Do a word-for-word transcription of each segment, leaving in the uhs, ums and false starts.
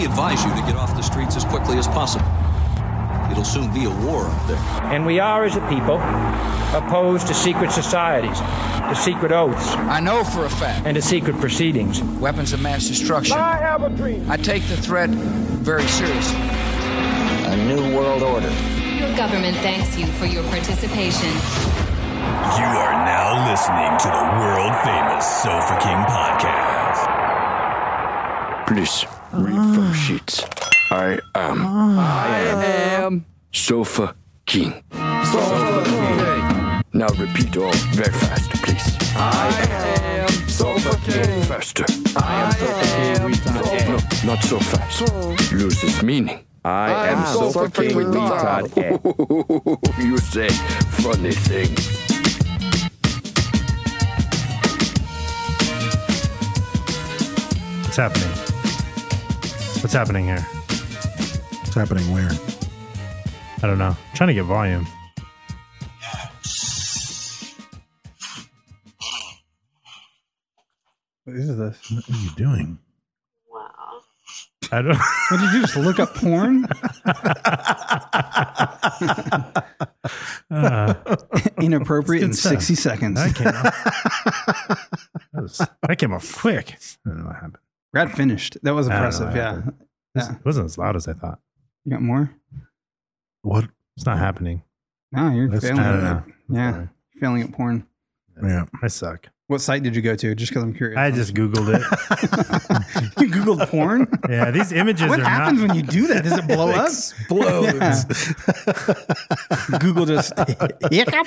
advise you to get off the streets as quickly as possible. It'll soon be a war up there. And we are, as a people, opposed to secret societies, to secret oaths. I know for a fact. And to secret proceedings. Weapons of mass destruction. I have a dream. I take the threat very seriously. A new world order. Your government thanks you for your participation. You are now listening to the world-famous Sofa King podcast. Please read from sheets. I am. I am. Sofa King. Sofa King. Now repeat all very fast, please. I am Sofa King. Faster. I am Sofa King. No, not so fast. Loses meaning. I, I am Sofa King retard. You say funny things. What's happening? What's happening here? What's happening where? I don't know. I'm trying to get volume. What is this? What are you doing? Wow. I don't. What did you just look up porn? uh, Inappropriate in stuff. sixty seconds. That came off. That, was, that came off quick. I don't know what happened. Brad finished. That was I don't know impressive. what Yeah. happened. This yeah. wasn't as loud as I thought. You got more? What? It's not happening. No, you're That's- failing I don't at know. it. Yeah. Sorry. Failing at porn. Yeah. I suck. What site did you go to? Just because I'm curious. I just Googled it. You Googled porn? Yeah, these images What are happens not. when you do that? Does it blow up? Explodes. Yeah. Google just hiccup,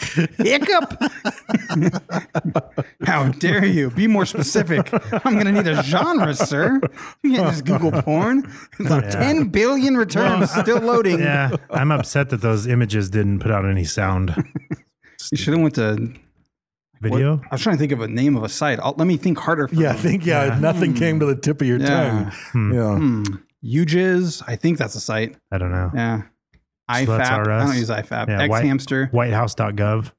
hiccup. How dare you? Be more specific. I'm going to need a genre, sir. You can't just Google porn. It's like Yeah. ten billion returns still loading. Yeah, I'm upset that those images didn't put out any sound. You should have went to Video? What? I was trying to think of a name of a site. I'll, let me think harder. For Yeah, I me. think, yeah, Yeah. nothing Hmm. came to the tip of your Yeah. tongue. Hmm. Yeah. Hmm. Ujiz. I think that's a site. I don't know. Yeah. Sluts I F A P. R I Us. don't use I F A P. Yeah, X white- Hamster. Whitehouse dot gov.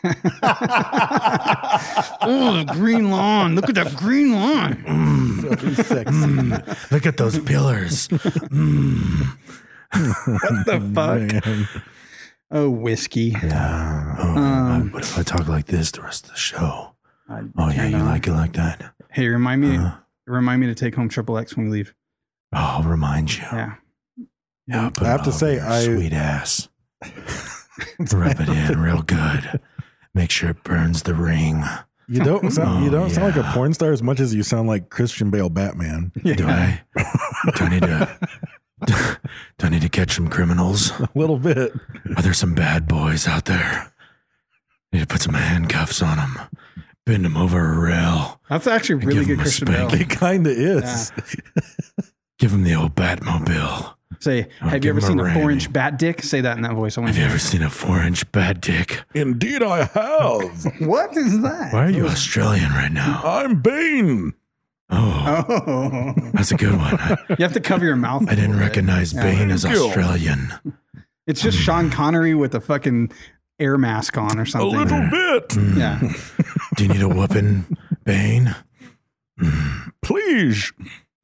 Oh, the green lawn. Look at that green lawn. So sexy. Mm, look at those pillars. Mm. What the fuck? Man. Oh, whiskey. Yeah. Oh, Um, what if I talk like this the rest of the show? I- Oh, yeah, I you know. like it like that? Hey, remind me. Uh, Remind me to take home Triple X when we leave. oh, I'll remind you. Yeah. Yeah, put I have it to all say, over your I- sweet ass. Rub it in real good. Make sure it burns the ring. You don't sound, you Oh, don't sound like a yeah. porn star as much as you sound like Christian Bale Batman. Do I? Do I need to? Do I need to catch some criminals? A little bit. Are there some bad boys out there? Need to put some handcuffs on them. Bend them over a rail. That's actually And really give good him a Christian Bale. spanking. It kind of is. Give them the old Batmobile. Say, I'll have you give ever him seen a a four inch rating. bat dick? Say that in that voice. I want Have to you hear ever seen a four-inch bad dick? Indeed, I have. it. What is that? Why are you Australian right now? I'm Bane. Oh, Oh. that's a good one. I, You have to cover your mouth. I didn't recognize Yeah. Bane as Thank you. Australian. It's just Sean Connery with a fucking air mask on or A something. little bit. Mm. Yeah. Do you need a whooping, Bane? Please.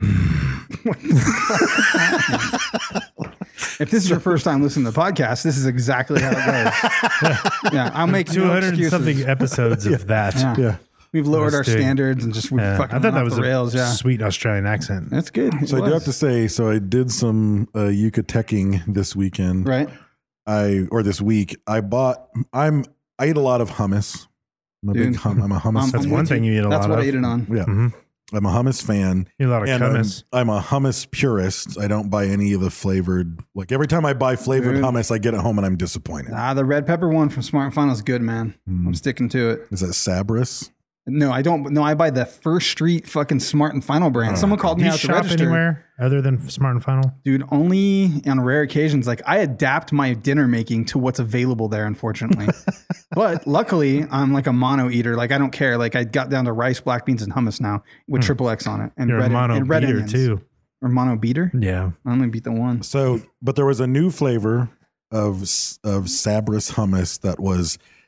If this is your first time listening to the podcast, this is exactly how it goes. Yeah, I'll make Two no hundred and excuses. something episodes of that. Yeah. Yeah. We've lowered our Let's do it. standards and just we Yeah. fucking I thought went that off was the a rails. Yeah, sweet Australian accent. that's good. It So I do was. have to say, so I did some uh, Yucatecing this weekend. right. I or this week. I bought. I'm. I eat a lot of hummus. I'm a Dude. big hum. I'm a hummus. Um, That's I'm one with thing you eat a That's lot what of. I ate it on. Yeah, Mhm. I'm a hummus fan. You eat a lot of And I'm, hummus. I'm a hummus purist. I don't buy any of the flavored. Like every time I buy flavored Dude. hummus, I get it home and I'm disappointed. Ah, the red pepper one from Smart and Final is good, man. Mm. I'm sticking to it. Is that Sabris? No, I don't. No, I buy the First Street fucking Smart and Final brand. Someone called Do me you out to shop register. anywhere other than Smart and Final? Dude, only on rare occasions. Like I adapt my dinner making to what's available there, unfortunately. But luckily, I'm like a mono eater. Like I don't care. Like I got down to rice, black beans, and hummus now with triple X on it, and Hmm. You're red a mono and red beater onions. too. Or mono beater. Yeah. I only beat the one. So, but there was a new flavor of of Sabris hummus that was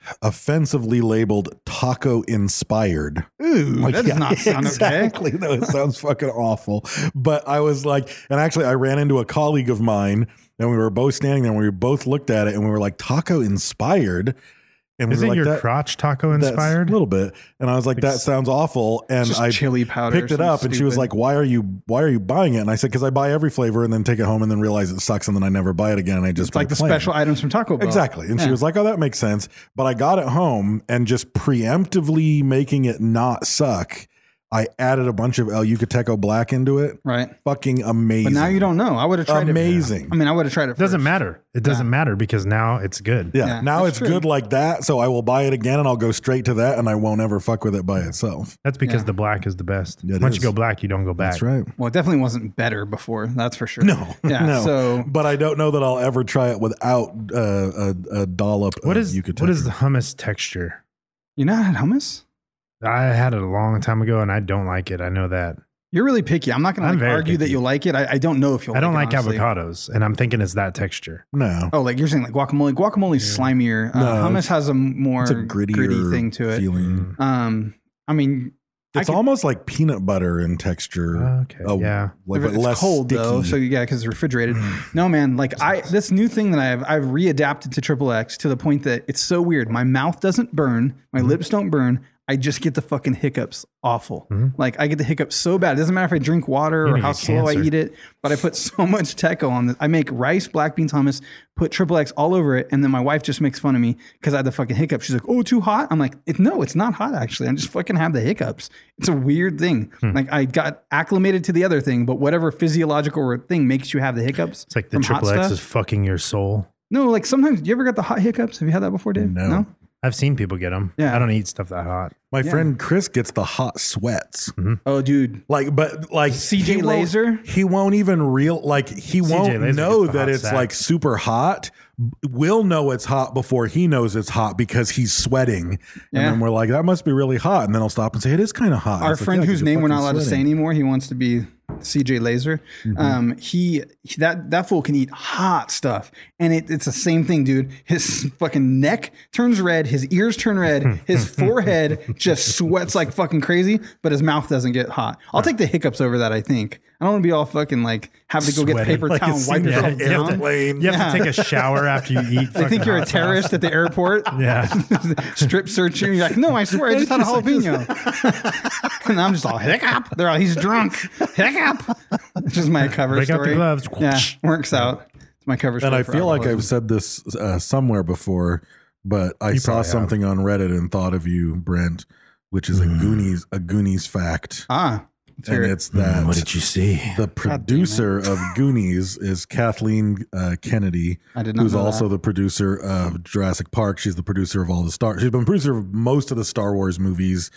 offensively labeled taco inspired. Ooh, that does not sound exactly. okay. No, it sounds fucking awful. But I was like, and actually I ran into a colleague of mine and we were both standing there and we both looked at it and we were like, taco inspired. And we Isn't were like, your that, crotch taco that's inspired? A little bit. And I was like, that sounds awful. And Just I chili powder picked or it up something and she was stupid. like, why are you, why are you buying it? And I said, because I buy every flavor and then take it home and then realize it sucks and then I never buy it again. And I just It's like buy the plain. special items from Taco Bell. Exactly. And she Yeah. was like, oh, that makes sense. But I got it home and just preemptively making it not suck. I added a bunch of El Yucateco Black into it. Right. Fucking amazing. But now you don't know. I would have tried Amazing. it. I mean, I would have tried it It doesn't first. matter. It doesn't Yeah. matter because now it's good. Yeah. Yeah, now that's it's true. good like that. So I will buy it again and I'll go straight to that and I won't ever fuck with it by itself. That's because Yeah. the black is the best. It Once is. you go black, you don't go back. That's right. Well, it definitely wasn't better before. That's for sure. No. Yeah. no. So but I don't know that I'll ever try it without uh, a, a dollop What of is Yucateco. what is the hummus texture? you know, I had hummus. I had it a long time ago and I don't like it. I know that. You're really picky. I'm not going I'm to like, very argue that picky. you'll like it. I, I don't know if you'll. I don't like, like, it, honestly. avocados, and I'm thinking it's that texture. No. Oh, like you're saying, like guacamole. Guacamole's slimier. Uh, No, hummus it's- has a more It's a grittier gritty thing to it. feeling. Um, I mean, I It's could- almost like peanut butter in texture. Okay, Oh, yeah. Like, If but it's less cold sticky. though, so yeah, because it's refrigerated. No, man, like I this new thing that I've I've readapted to Triple X to the point that it's so weird. My mouth doesn't burn, my Mm-hmm. lips don't burn. I just get the fucking hiccups awful. Like I get the hiccups so bad. It doesn't matter if I drink water You or need how get slow I cancer. eat it, but I put so much Teco on this. I make rice, black beans, hummus, put Triple X all over it, and then my wife just makes fun of me because I had the fucking hiccups. She's like, "Oh, too hot." I'm like, it, "No, it's not hot actually. I just fucking have the hiccups." It's a weird thing. Hmm. Like I got acclimated to the other thing, but whatever physiological thing makes you have the hiccups. It's like the from hot triple X stuff. is fucking your soul. No, like sometimes you ever got the hot hiccups? Have you had that before, Dave? No. I've seen people get them. Yeah. I don't eat stuff that hot. My Yeah. friend Chris gets the hot sweats. Oh, dude. Like, but like C J he won't- Laser? he won't even real like he won't Laser know gets the that hot it's sack. like super hot. We'll know it's hot before he knows it's hot because he's sweating, Yeah. and then we're like, that must be really hot, and then he'll stop and say, it is kind of hot. Our It's like, friend "Yeah, 'cause whose you're name we're not fucking allowed to say sweating." anymore, he wants to be C J Laser. Mm-hmm. Um, he, he- that that fool can eat hot stuff, and it, it's the same thing, dude. His fucking neck turns red, his ears turn red, his forehead just sweats like fucking crazy, but his mouth doesn't get hot. I'll take the hiccups over that. I think I don't want to be all fucking like have to go get Sweating. paper Like towel a and wipe scene yourself from you have, down. to, you have to Yeah. take a shower after you eat. They think fucking you're a hot sauce. terrorist at the airport. Yeah. Strip searching. You're like, no, I swear, I just had a jalapeno. And I'm just all hiccup. They're all, he's drunk. Hiccup. It's just my cover Break out the story. gloves. Yeah, works out. It's my cover story. And I for feel like I've alcoholism. said this uh, somewhere before, but I You saw probably have. something on Reddit and thought of you, Brent, which is a Goonies a Goonies fact, Ah, let's hear and it. it's that What did you see? the producer of Goonies is Kathleen uh, Kennedy, I did not who's know also that. the producer of Jurassic Park. She's the producer of all the Star. She's been producer of most of the Star Wars movies.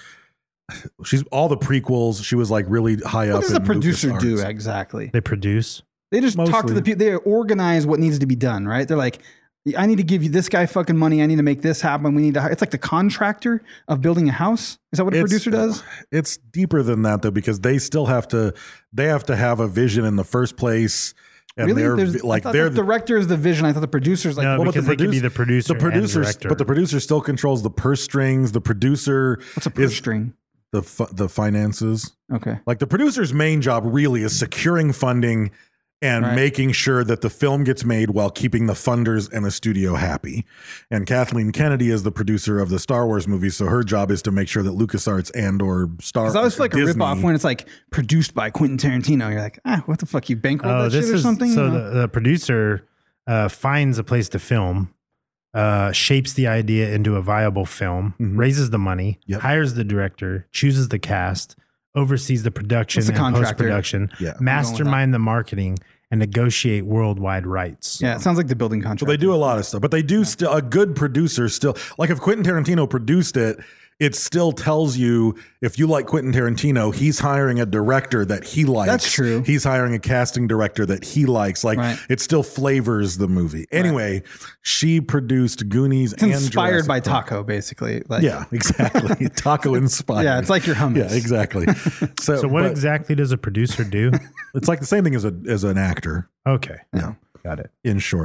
She's all the prequels. She was like really high What up. does the in producer do LucasArts. exactly? They produce. They just talk to Mostly. the people. They organize what needs to be done, right? They're like, I need to give you this guy fucking money. I need to make this happen. We need to. It's like the contractor of building a house. Is that what a It's- producer does? It's deeper than that though, because they still have to. They have to have a vision in the first place. And Really? they're There's- like I thought they're the director is the vision. I thought the producer's like, No, well, because they could be the producer The and producer, director. but the producer still controls the purse strings. The producer what's a purse is string? the fu- the finances. Okay. Like the producer's main job really is securing funding and Right. making sure that the film gets made while keeping the funders and the studio happy. And Kathleen Kennedy is the producer of the Star Wars movies, so her job is to make sure that LucasArts and or Star Because I always feel like a Disney- ripoff when it's like produced by Quentin Tarantino. You're like, ah, what the fuck? You bankrolled Oh, that this shit or is something? so You know? the, the producer uh, finds a place to film, uh, shapes the idea into a viable film, Mhm. raises the money, Yep. hires the director, chooses the cast, oversees the production What's the and post contractor? production, Yeah. mastermind the marketing, and negotiate worldwide rights. Yeah, it sounds like the building So contract. they do a lot of stuff, but they do still a good producer still like if Quentin Tarantino produced it, it still tells you if you like Quentin Tarantino, he's hiring a director that he likes. That's true. He's hiring a casting director that he likes. Like Right. it still flavors the movie. Anyway, she produced Goonies It's and inspired Jurassic by Park. Taco, basically. Like, Yeah, exactly. Taco inspired. Yeah, it's like your hummus. Yeah, exactly. So, So what but exactly does a producer do? it's like the same thing as a as an actor. Okay. Yeah. Got it. In short.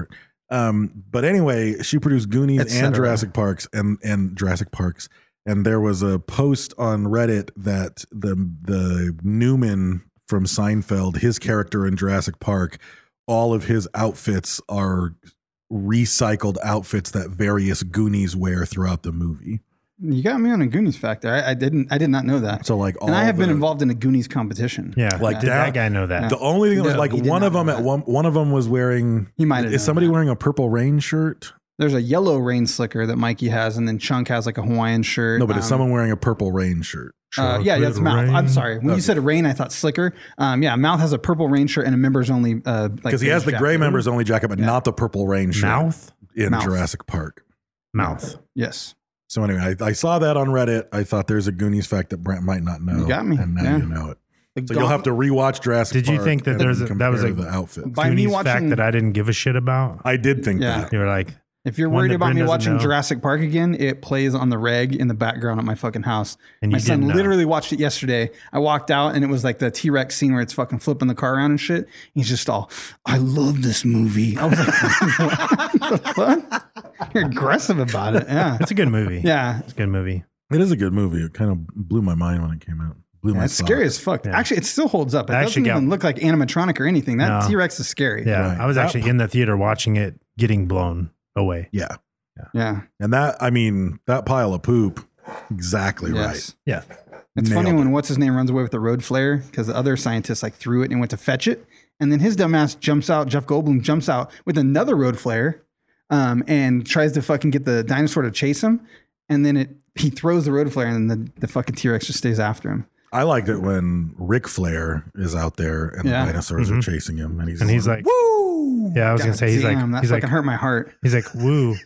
Um, but anyway, she produced Goonies Et cetera. and Jurassic Parks and and Jurassic Parks. And there was a post on Reddit that the the Newman from Seinfeld, his character in Jurassic Park, all of his outfits are recycled outfits that various Goonies wear throughout the movie. You got me on a Goonies factor. I, I didn't. I did not know that. So like, all and I have been the- involved in a Goonies competition. Yeah, Like did that- that guy know that? The only thing that was No, like he did one not of them know at that. one one of them was wearing. He might have Is known somebody that. wearing a purple rain shirt? There's a yellow rain slicker that Mikey has, and then Chunk has like a Hawaiian shirt. No, but it's Um, someone wearing a purple rain shirt. Uh, yeah, that's Mouth. I'm sorry. When Okay. you said rain, I thought slicker. Um, yeah, Mouth has a purple rain shirt and a members only. Uh, like Because he has the beige gray jacket. members only jacket, but not the purple rain shirt. Mouth? in Mouth. Jurassic Park. Mouth. Yes. So anyway, I, I saw that on Reddit. I thought there's a Goonies fact that Brent might not know. You got me. and now Yeah. you know it. The So you'll have to rewatch Jurassic Did you Park think that and there's a, that was a compare the outfit. By me Goonies watching- fact that I didn't give a shit about? I did think Yeah. that. You were like, If you're one worried that about Brent me doesn't watching know. Jurassic Park again, it plays on the reg in the background at my fucking house. And my you son didn't know. literally watched it yesterday. I walked out and it was like the T-Rex scene where it's fucking flipping the car around and shit. He's just all, I love this movie. I was like, what the fuck? You're aggressive about it. Yeah. it's a good movie. Yeah. It's a good movie. It is a good movie. It kind of blew my mind when it came out. Blew Yeah, my it's scary as socks. fuck. Actually, it still holds up. It I doesn't actually got- even look like animatronic or anything. That No. T-Rex is scary. Yeah. Right. I was That- actually in the theater watching it getting blown away. Yeah. Yeah. And that, I mean, that pile of poop, exactly Yes. right. Yeah. It's Nailed funny when it. what's his name runs away with the road flare because the other scientist like threw it and went to fetch it, and then his dumbass jumps out. Jeff Goldblum jumps out with another road flare, um, and tries to fucking get the dinosaur to chase him, and then it he throws the road flare, and then the, the fucking T-Rex just stays after him. I liked it when Ric Flair is out there and Yeah. the dinosaurs are chasing him, and he's And he's like, "Woo!" yeah, I was going to say, he's Damn, like, that he's fucking like, hurt my heart. he's like, woo.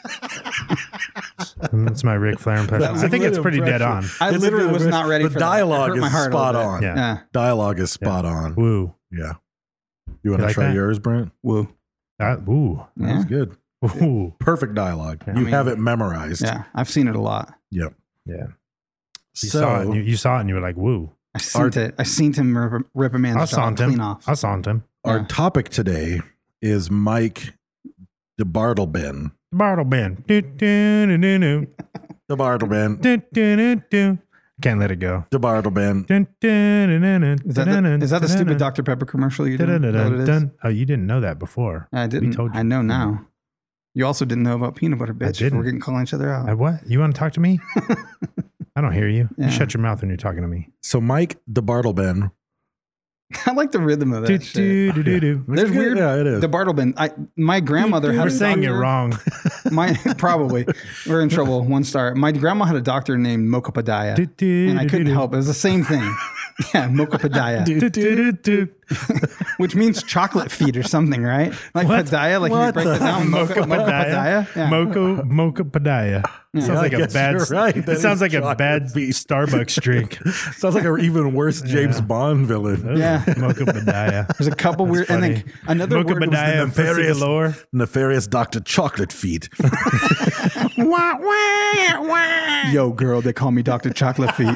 That's my Ric Flair impression. That was a I think good it's pretty dead on. impression. I It's a literally good was not ready the for that. It dialogue hurt is my heart a spot little on. bit. Yeah. Yeah. Dialogue is spot on. Woo. Yeah. You want to like try that? yours, Brent? Woo. That, woo. That Yeah. was good. Woo. Perfect dialogue. Yeah. you I mean- have it memorized. Yeah. I've seen it a lot. Yep. Yeah. You So saw it. And you, you saw it and you were like, woo. I seen it. I seen him rip, rip a I man's saw jaw clean him. off. I saw him. our Yeah. topic today is Mike DeBartleben. Bartle Ben. Do, do, do, do, do. DeBartleben. Do, do, do, do. Can't let it go. DeBartleben. Dun, dun, dun, dun, dun, Is that dun, the, dun, is that the dun, stupid dun, Doctor Pepper commercial you did? dun, Is dun, that what dun, it is? dun. Oh, you didn't know that before. I didn't. We told you. I know now. You also didn't know about peanut butter, bitch. didn't. We're getting calling each other out. I what? You want to talk to me? I don't hear you. Yeah. You shut your mouth when you're talking to me. So Mike DeBartleben. I like the rhythm of that Do, shit. do, do, do, do. There's good. weird. Yeah, it is. The Bartleben. I my grandmother had We're a saying it doctor- wrong. My probably we're in trouble. One star. My grandma had a doctor named Mokopadaya, Do, do, and I do, couldn't do. help. It was the same thing. Yeah, Mokopadaya, Do, do, do, do. which means chocolate feet or something, right? Like What? padaya, like What you break the- it down. Mocha, Mocha Mokopadaya. Padaya. Yeah. Mocha, Mocha Padaya. Sounds I like a guess bad. you're right. It That sounds is like a chocolate bad feet. Starbucks drink. Sounds like an even worse James Bond villain. Yeah. Mocha Padaya. There's a couple weird, and then funny. another Mocha word was Padaya. the and Pussy nefarious- galore. Nefarious Doctor Chocolate Feet. Wah, wah, wah. Yo, girl, they call me Doctor Chocolate Feet.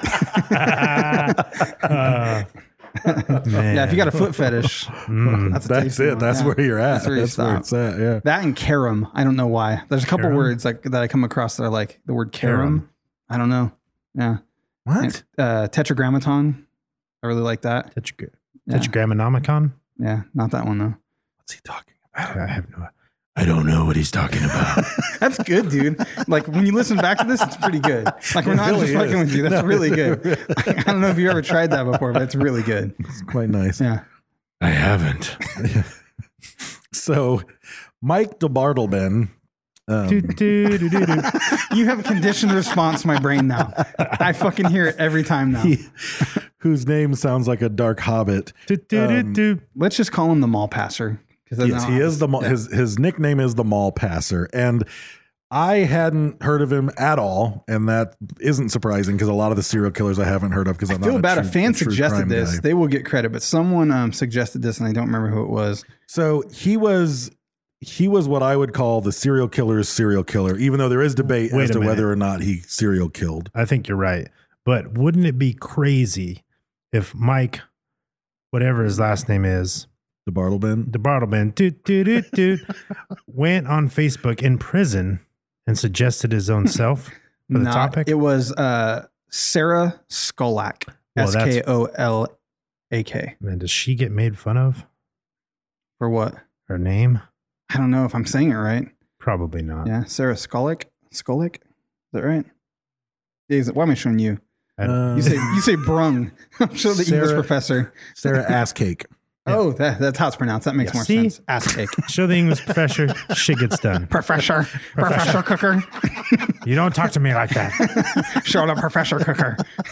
Uh, man. Yeah, if you got a foot fetish, Mm. that's, a That's tasty it. one. That's Yeah. where you're at. That's where, you That's where stop. it's at. Yeah. That and carom. I don't know why. There's a couple Carom? words like that I come across that are like the word carom. Carom. I don't know. Yeah. What? Uh, tetragrammaton. I really like that. Tetragra- Yeah. Tetragrammanomicon? Yeah, not that one though. What's he talking I I have no. I don't know what he's talking about. That's good, dude. Like when you listen back to this, it's pretty good. Like we're not really just fucking is. with you. That's No, really it's good. really- I don't know if you ever tried that before, but it's really good. It's quite nice. Yeah. I haven't. So, Mike DeBartleben. Um, Do, do, do, do, do. You have a conditioned response to my brain now. I fucking hear it every time now. he- whose name sounds like a dark hobbit. Do, do, do, Um, do. Let's just call him the mall passer. Because Yes, he is the mall, his his nickname is the Mall Passer, and I hadn't heard of him at all, and that isn't surprising because a lot of the serial killers I haven't heard of because I'm I feel not bad. a, A true, fan a true suggested crime this. guy. They will get credit, but someone um, suggested this, and I don't remember who it was. So he was he was what I would call the serial killer's serial killer, even though there is debate Wait as a to minute. whether or not he serial killed. I think you're right. But wouldn't it be crazy if Mike, whatever his last name is, The Bartleben. the Bartleben, doot, doot, doot, doot, went on Facebook in prison and suggested his own self for the Not- topic. It was uh, Sarah Skolak. Well, S that's- K O L A K. Man, does she get made fun of? For what? Her name? I don't know if I'm saying it right. Probably not. Yeah, Sarah Skolak. Skolak? Is that right? Is it, why am I showing you? I don't- You say you say brung. I'm sure the English Sarah- professor. Sarah Asscake. Oh, that, that's how it's pronounced. That makes Yeah, more see? sense. Ass cake. Show the English professor. Shit gets done. Professor. Professor Cooker. You don't talk to me like that. Show the Professor Cooker.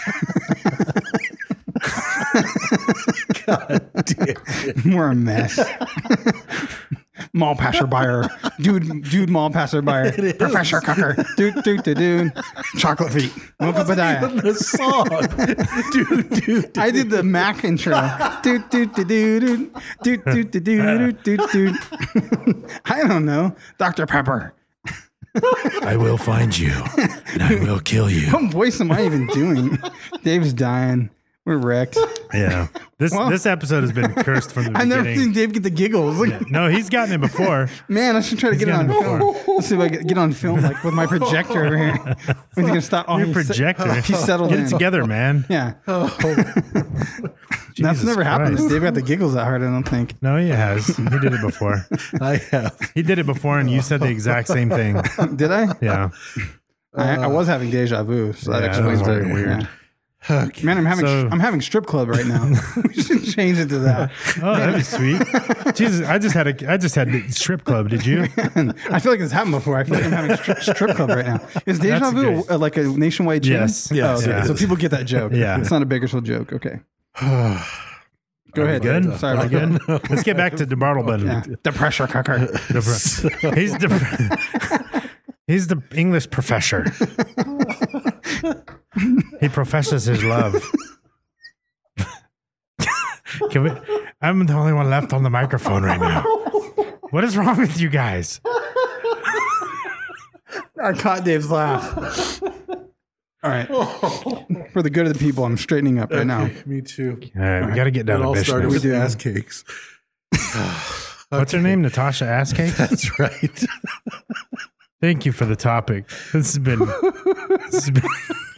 God damn it. We're a mess. Mall passerby. Dude, dude, mall passerby. Professor Cooker. Dude, dude, dude, dude. Chocolate feet. Mocha Even Padaya. the song. dude, dude, dude. I did the Mac intro. Dude, dude, dude, dude, dude, dude, dude, dude, dude, dude. I don't know. Doctor Pepper. I will find you and I will kill you. What voice am I even doing? Dave's dying. We're wrecked. Yeah. This Well- this episode has been cursed from the I've never beginning. seen Dave get the giggles. Look, Yeah. No, he's gotten it before. man, I should try to He's get it on gotten it film. Let's see if I can get on film, like with my projector over here. When's he gonna stop? Oh, Your he's se- projector. He's settled Get in. it together, man. Yeah, that's Jesus never happened. Christ. Dave got the giggles that hard. I don't think. No, he has. He did it before. I have. He did it before, and you said the exact same thing. Did I? Yeah. I, I was having deja vu, so that Yeah, that explains was very it. weird. Yeah. Man, I'm having So- I'm having strip club right now. We should change it to that. Oh, that'd be sweet. Jesus, I just had a I just had a strip club. Did you? I feel like it's happened before. I feel like I'm having strip, strip club right now. Is deja That's vu good. a, like a nationwide chain? Yes. Oh, Yes, okay. it So is. people get that joke. Yeah. It's not a Bakersfield joke. Okay. Go Are we ahead. good? Sorry Are about we that. good? Let's get back to DeBartleben. Yeah. The pressure cooker. The pro- he's the he's the English professor. He professes his love. Can we, I'm the only one left on the microphone right now. What is wrong with you guys? I caught Dave's laugh. All right. For the good of the people, I'm straightening up right now. Me too. All right, we got to get down It to all started business. with the ass cakes. What's her name? Natasha Asscake? That's right. Thank you for the topic. This has been. This has been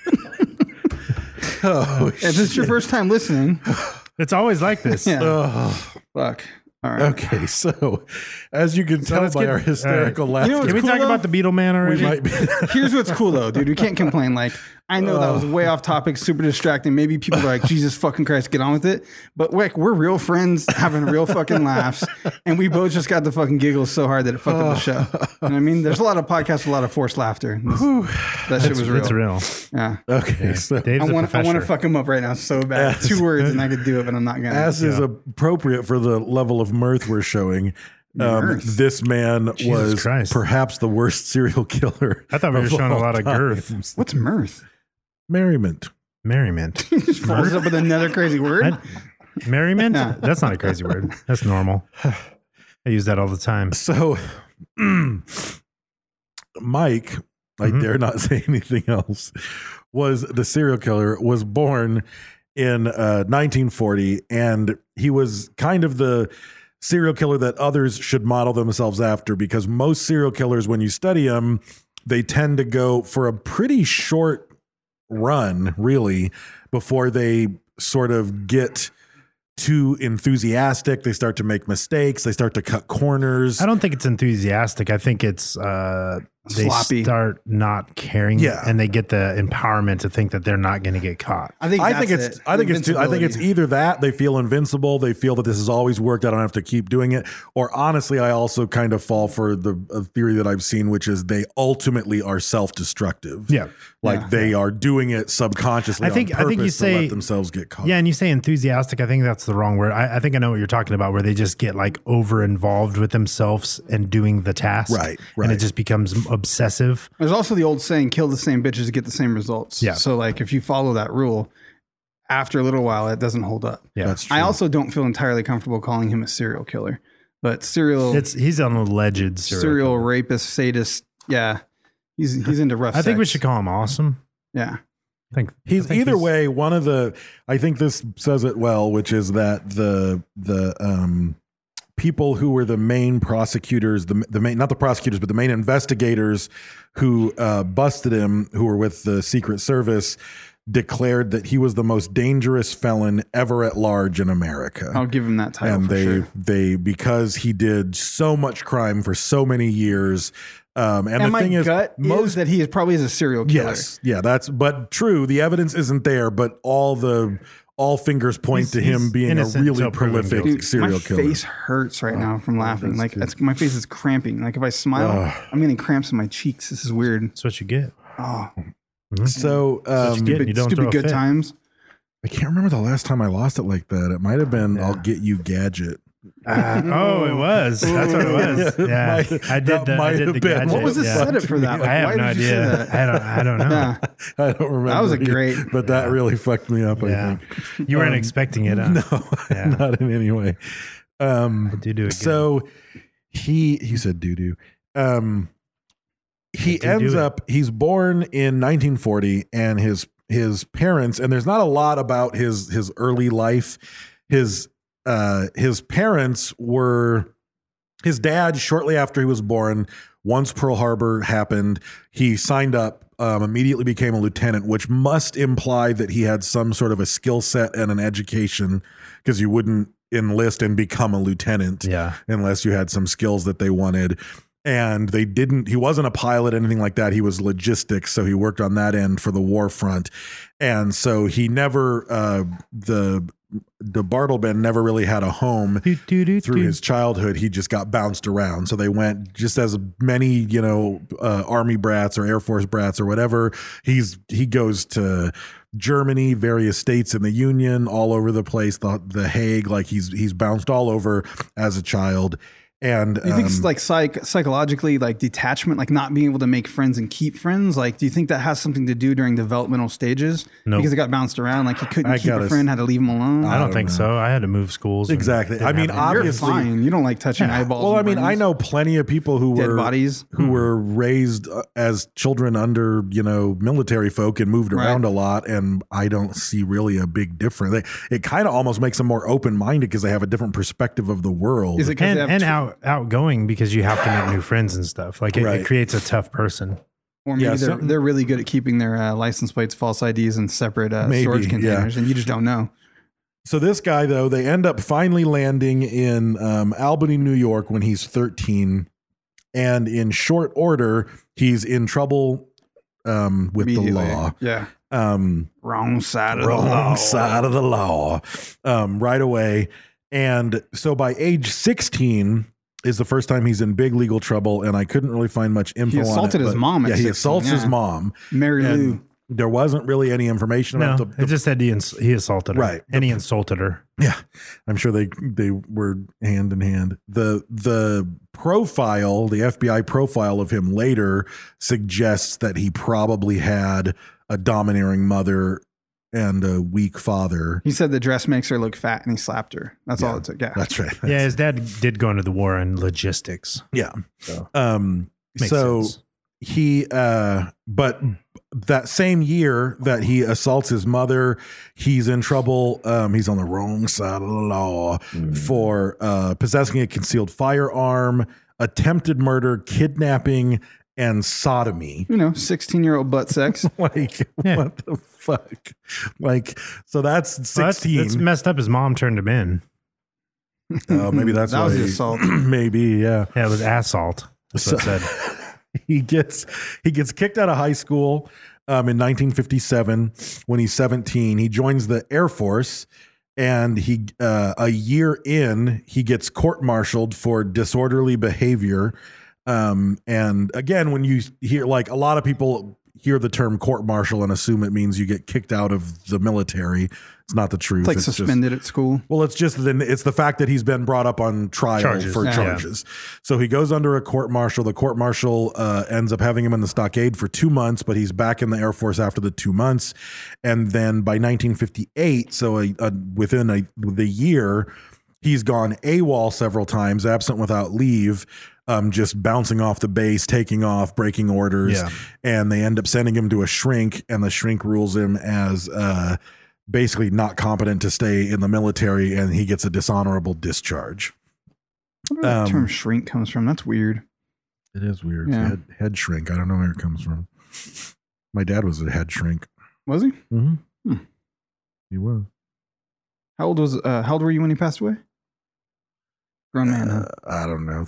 Oh, If this is your first time listening, it's always like this. yeah. oh. Fuck. All right. Okay, so as you can tell let's by get- our hysterical laugh, You know Can we Cool talk though? about the Beetle Man already? we might be. Here's what's cool though, dude. We can't complain. Like, I know that was way off topic, super distracting. Maybe people are like, Jesus fucking Christ, get on with it. But like, we're real friends having real fucking laughs. And we both just got the fucking giggles so hard that it fucked up the show. You know what I mean? There's a lot of podcasts with a lot of forced laughter. This- that shit was real. It's real. Yeah. Okay, so Dave's I a want, I want to professor. fuck him up right now so bad. As- Two words and I could do it, but I'm not going to. as is appropriate for the level of mirth we're showing. Um, Mirth. this man Jesus was Christ. perhaps the worst serial killer. I thought we were of showing a all lot of girth. times. What's mirth? Merriment. Merriment. Just follows up with another crazy word. I- merriment? Yeah. That's not a crazy word. That's normal. I use that all the time. So, Mike, I Mhm. dare not say anything else, was the serial killer, was born in uh, nineteen forty, and he was kind of the serial killer that others should model themselves after, because most serial killers, when you study them, they tend to go for a pretty short run, really, before they sort of get too enthusiastic. They start to make mistakes. They start to cut corners. I don't think it's enthusiastic. I think it's uh, they Sloppy. start not caring, Yeah. and they get the empowerment to think that they're not going to get caught. I think I that's think it's it. I think it's too, I think it's Invincibility. either that they feel invincible, they feel that this has always worked, I don't have to keep doing it, or honestly, I also kind of fall for the a theory that I've seen, which is they ultimately are self-destructive. Yeah. like Yeah. they are doing it subconsciously. I think- on I think you purpose to say- let themselves get caught. Yeah, and you say enthusiastic. I think that's the wrong word. I, I think I know what you're talking about, where they just get like over involved with themselves and doing the task, Right, And right. it just becomes obsessive. There's also the old saying, kill the same bitches to get the same results. Yeah. So like if you follow that rule, after a little while, it doesn't hold up. Yeah, That's true. I also don't feel entirely comfortable calling him a serial killer, but serial it's he's on a alleged serial, serial killer. rapist, sadist. Yeah. He's, he's into rough I think we sex. should call him awesome. Yeah. I think He's I think either he's- way, one of the I think this says it well, which is that the the um people who were the main prosecutors, the the main not the prosecutors, but the main investigators who uh, busted him, who were with the Secret Service, declared that he was the most dangerous felon ever at large in America. I'll give him that title. And for they sure. they because he did so much crime for so many years. Um, and, And the my thing is, gut is most that he is probably is a serial killer. yes, yeah, that's but true. The evidence isn't there, but all the all fingers point He's- to him he's being a innocent really until proven prolific guilty. serial my killer. face hurts right now from laughing. that's Like good. it's, my face is cramping. Like if I smile, Ugh. I'm getting cramps in my cheeks. This is weird. That's what you get. Oh, So um, you get. You don't throw stupid a good fit. times. I can't remember the last time I lost it like that. It might have been "I'll get you, gadget." Uh, oh, it was. That's what it was. Yeah, Might- I that did the. I might did have the been. gadget. What was the yeah. setup for that? Like, I have why no would you say idea. that? I don't. I don't know. Yeah. I don't remember. That was a either, great- but that really fucked me up. I Yeah. think You weren't Um, expecting it. Huh? No, Yeah. not in any way. Um, do do it again. so he he said doo doo. Um, he I do ends do it. up. He's born in nineteen forty, and his his parents. And there's not a lot about his his early life. His uh, his parents were. His dad, shortly after he was born, once Pearl Harbor happened, he signed up, um, immediately became a lieutenant, which must imply that he had some sort of a skill set and an education, because you wouldn't enlist and become a lieutenant Yeah. unless you had some skills that they wanted. And they didn't, he wasn't a pilot, anything like that. He was logistics. So he worked on that end for the war front. And so he never, uh, the, the Bartleben never really had a home through his childhood. He just got bounced around. So they went just as many, you know, uh, Army brats or Air Force brats or whatever. He's, he goes to Germany, various states in the Union, all over the place, the, the Hague, like he's, he's bounced all over as a child. And Do you think it's um, like psych psychologically, like detachment, like not being able to make friends and keep friends? Like, do you think that has something to do during developmental stages? Nope. Because it got bounced around, like he couldn't I keep gotta a friend, had to leave him alone. I don't don't think know. so. I had to move schools. and Exactly. didn't I mean, have any- You're obviously- fine. You don't like touching eyeballs. well, I and mean, I brains. know plenty of people who Dead were bodies. who were raised uh, as children under, you know, military folk and moved Right. around a lot. And I don't see really a big difference. They, it kind of almost makes them more open minded because they have a different perspective of the world. Is it 'cause and they have and tw- out outgoing because you have to make new friends and stuff. Like it, Right. it creates a tough person. Or maybe Yeah, they're, something- they're really good at keeping their uh, license plates, false I Ds, and separate uh, Maybe, storage yeah. containers, and you just don't know. So this guy, though, they end up finally landing in um, Albany, New York when he's thirteen. And in short order, he's in trouble um, with the Immediately. law. Yeah. Um, Wrong side of wrong the law. side of the law um, right away. And so by age sixteen is the first time he's in big legal trouble. And I couldn't really find much info He assaulted on it. his but- mom at Yeah, he sixteen, assaults his yeah. mom. Mary And Lou. there wasn't really any information No, about the, it just said he, ins- he assaulted her. Right. And he insulted her. Yeah, I'm sure they they were hand in hand. The the profile, the F B I profile of him later suggests that he probably had a domineering mother and a weak father. He said the dress makes her look fat, and he slapped her. That's all it took. Yeah. That's right. Yeah, his dad did go into the war in logistics. Yeah. So Um makes so sense. he uh but that same year that he assaults his mother, he's in trouble. Um, he's on the wrong side of the law for uh, possessing a concealed firearm, attempted murder, kidnapping, and sodomy. You know, sixteen-year-old butt sex. Like, Yeah. what the fuck? Like, so that's Well, that's, sixteen. that's messed up. His mom turned him in. Oh, maybe that's That why was the he- assault. Maybe, yeah. Yeah, it was assault. That's what it said. he gets he gets kicked out of high school um, in nineteen fifty-seven when he's seventeen. He joins the Air Force, and he uh, a year in he gets court-martialed for disorderly behavior. Um, and again, when you hear, like, a lot of people hear the term court-martial and assume it means you get kicked out of the military. It's not the truth. It's like It's just- suspended at school. well, it's just the, it's the fact that he's been brought up on trial Charges. for Yeah. charges. So he goes under a court martial. The court martial uh, ends up having him in the stockade for two months, but he's back in the Air Force after the two months. And then by nineteen fifty-eight, so a, a, within a, the year, he's gone AWOL several times, absent without leave. Um, just bouncing off the base, taking off, breaking orders, Yeah. and they end up sending him to a shrink, and the shrink rules him as uh, basically not competent to stay in the military, and he gets a dishonorable discharge. wonder where the Um, term shrink comes from. That's weird. It is weird. Yeah. Head, head shrink. I don't know where it comes from. My dad was a head shrink. Was he? Mm-hmm. Hmm. He was. How old was? Uh, how old were you when he passed away? Grown man. Huh? Uh, I don't know,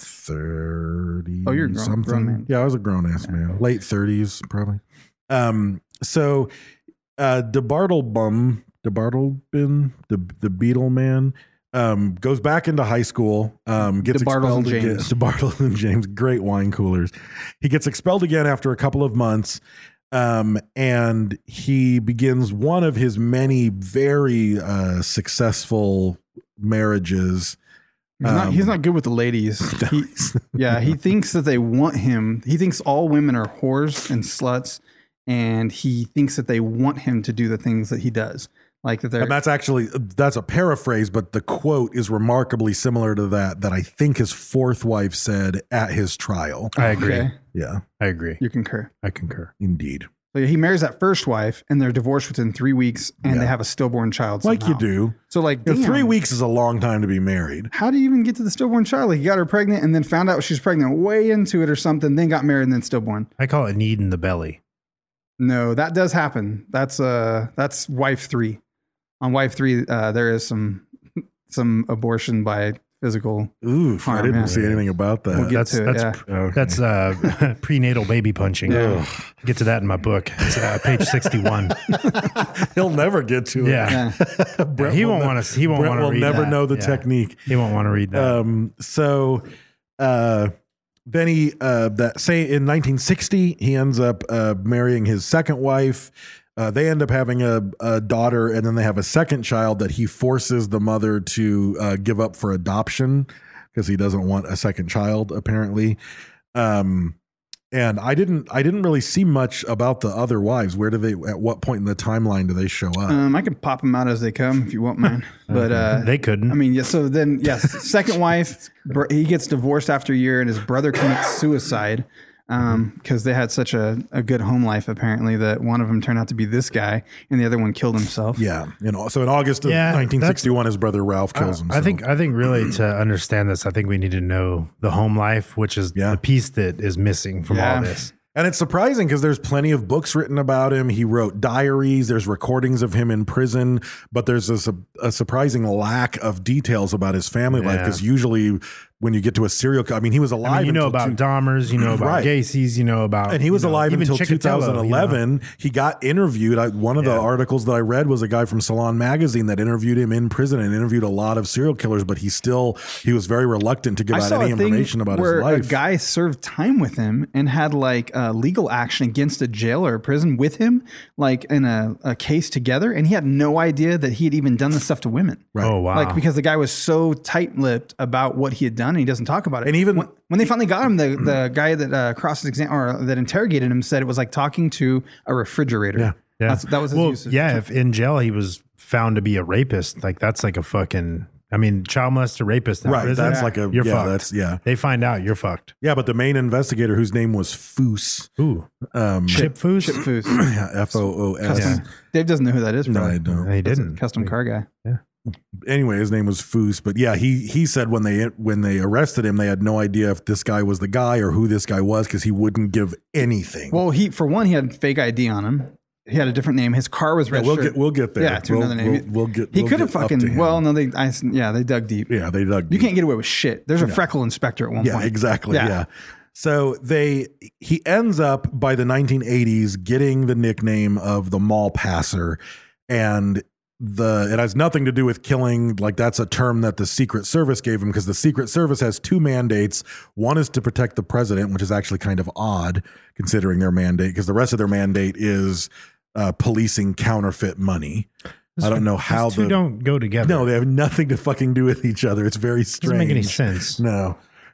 thirty. Oh, you're a grown- something. grown man. Yeah, I was a grown ass Yeah. man, late thirties probably. Um, so uh, DeBartlebum, DeBartlebin, the the Beetle Man, um, goes back into high school. Um, gets DeBartles and expelled again. James. DeBartles and James, great wine coolers. He gets expelled again after a couple of months. Um, and he begins one of his many very uh, successful marriages. He's, not, Um, he's not good with the ladies. He, yeah, he thinks that they want him. He thinks all women are whores and sluts, and he thinks that they want him to do the things that he does. Like that they're. And that's actually that's a paraphrase, but the quote is remarkably similar to that that I think his fourth wife said at his trial. I agree. Okay. Yeah, I agree. You concur. I concur. indeed. So he marries that first wife, and they're divorced within three weeks, and Yeah. they have a stillborn child. Like you somehow. do. So like, You know, three damn. weeks is a long time to be married. How do you even get to the stillborn child? Like, you got her pregnant and then found out she's pregnant way into it or something, then got married and then stillborn. I call it need in the belly. No, that does happen. That's uh that's wife three. On wife three, uh, there is some some abortion by physical. Ooh, I harm, didn't yeah. see anything about that. We'll get That's to it, that's yeah. Okay. that's uh, prenatal baby punching. Ugh. Get to that in my book. It's uh, page sixty-one. He'll never get to it. Yeah, Brent he will won't ne- want to. He won't Brent want to will read never that. know the Yeah. technique. He won't want to read that. Um, so, uh, then he, uh, that say in nineteen sixty, he ends up, uh, marrying his second wife. Uh, they end up having a, a daughter, and then they have a second child that he forces the mother to, uh, give up for adoption because he doesn't want a second child, apparently. Um, and I didn't, I didn't really see much about the other wives. Where do they, at what point in the timeline do they show up? Um, I can pop them out as they come if you want, man. But uh, they couldn't. I mean, yeah. So then, yes, second wife, br- he gets divorced after a year, and his brother commits suicide because they had such a, a good home life. Apparently, that one of them turned out to be this guy, and the other one killed himself. Yeah, you know. So in August of Yeah, nineteen sixty-one, his brother Ralph kills Uh, himself. I think I think really to understand this, I think we need to know the home life, which is Yeah. the piece that is missing from Yeah. all this. And it's surprising because there's plenty of books written about him. He wrote diaries. There's recordings of him in prison, but there's a, su- a surprising lack of details about his family life Yeah. because usually when you get to a serial killer, I mean, he was alive. I mean, you know until about two- Dahmers, you know about Right. Gacy's, you know about, and he was you know, alive even until Chikatilo, twenty eleven. you know. He got interviewed. I, one of the Yeah. articles that I read was a guy from Salon Magazine that interviewed him in prison and interviewed a lot of serial killers, but he still, he was very reluctant to give I out saw any a thing information about his where life. a guy served time with him and had like uh, legal action against a jail or a prison with him, like in a, a case together, and he had no idea that he had even done this stuff to women. Right. Oh wow! Like because the guy was so tight-lipped about what he had done, and he doesn't talk about it. And even- when, when they finally got him, the, the guy that uh, cross exam or that interrogated him said it was like talking to a refrigerator. Yeah. yeah, That's, that was his well, usage. yeah. If in jail he was found to be a rapist, like that's like a fucking. I mean, child molester, rapist. in Right, prison, that's like a- you're yeah, fucked. that's- yeah. They find out you're fucked. Yeah, but the main investigator, whose name was Foos, Ooh, um, Chip Foos. Chip Foos. yeah, F O O S. Custom. Dave doesn't know who that is. No, Probably. I don't. He That's a didn't. Custom car guy. Anyway, his name was Foos, but yeah, he he said when they when they arrested him, they had no idea if this guy was the guy or who this guy was because he wouldn't give anything. Well, he for one, he had fake I D on him. He had a different name. His car was Yeah, registered. we'll get we'll get there. Yeah, to we'll, another name. We'll, we'll get. he we'll could have get up to fucking. him. Well, no, they. I, yeah, they dug deep. yeah, they dug. You deep. can't get away with shit. There's a Yeah. freckle inspector at one Yeah, point. exactly. Yeah. So they he ends up by the nineteen eighties getting the nickname of the Mall Passer, and the it has nothing to do with killing. Like that's a term that the Secret Service gave him because the Secret Service has two mandates. One is to protect the president, which is actually kind of odd considering their mandate because the rest of their mandate is uh, policing counterfeit money. I don't know how These two the don't go together. no, they have nothing to fucking do with each other. It's very strange. doesn't make any sense. No.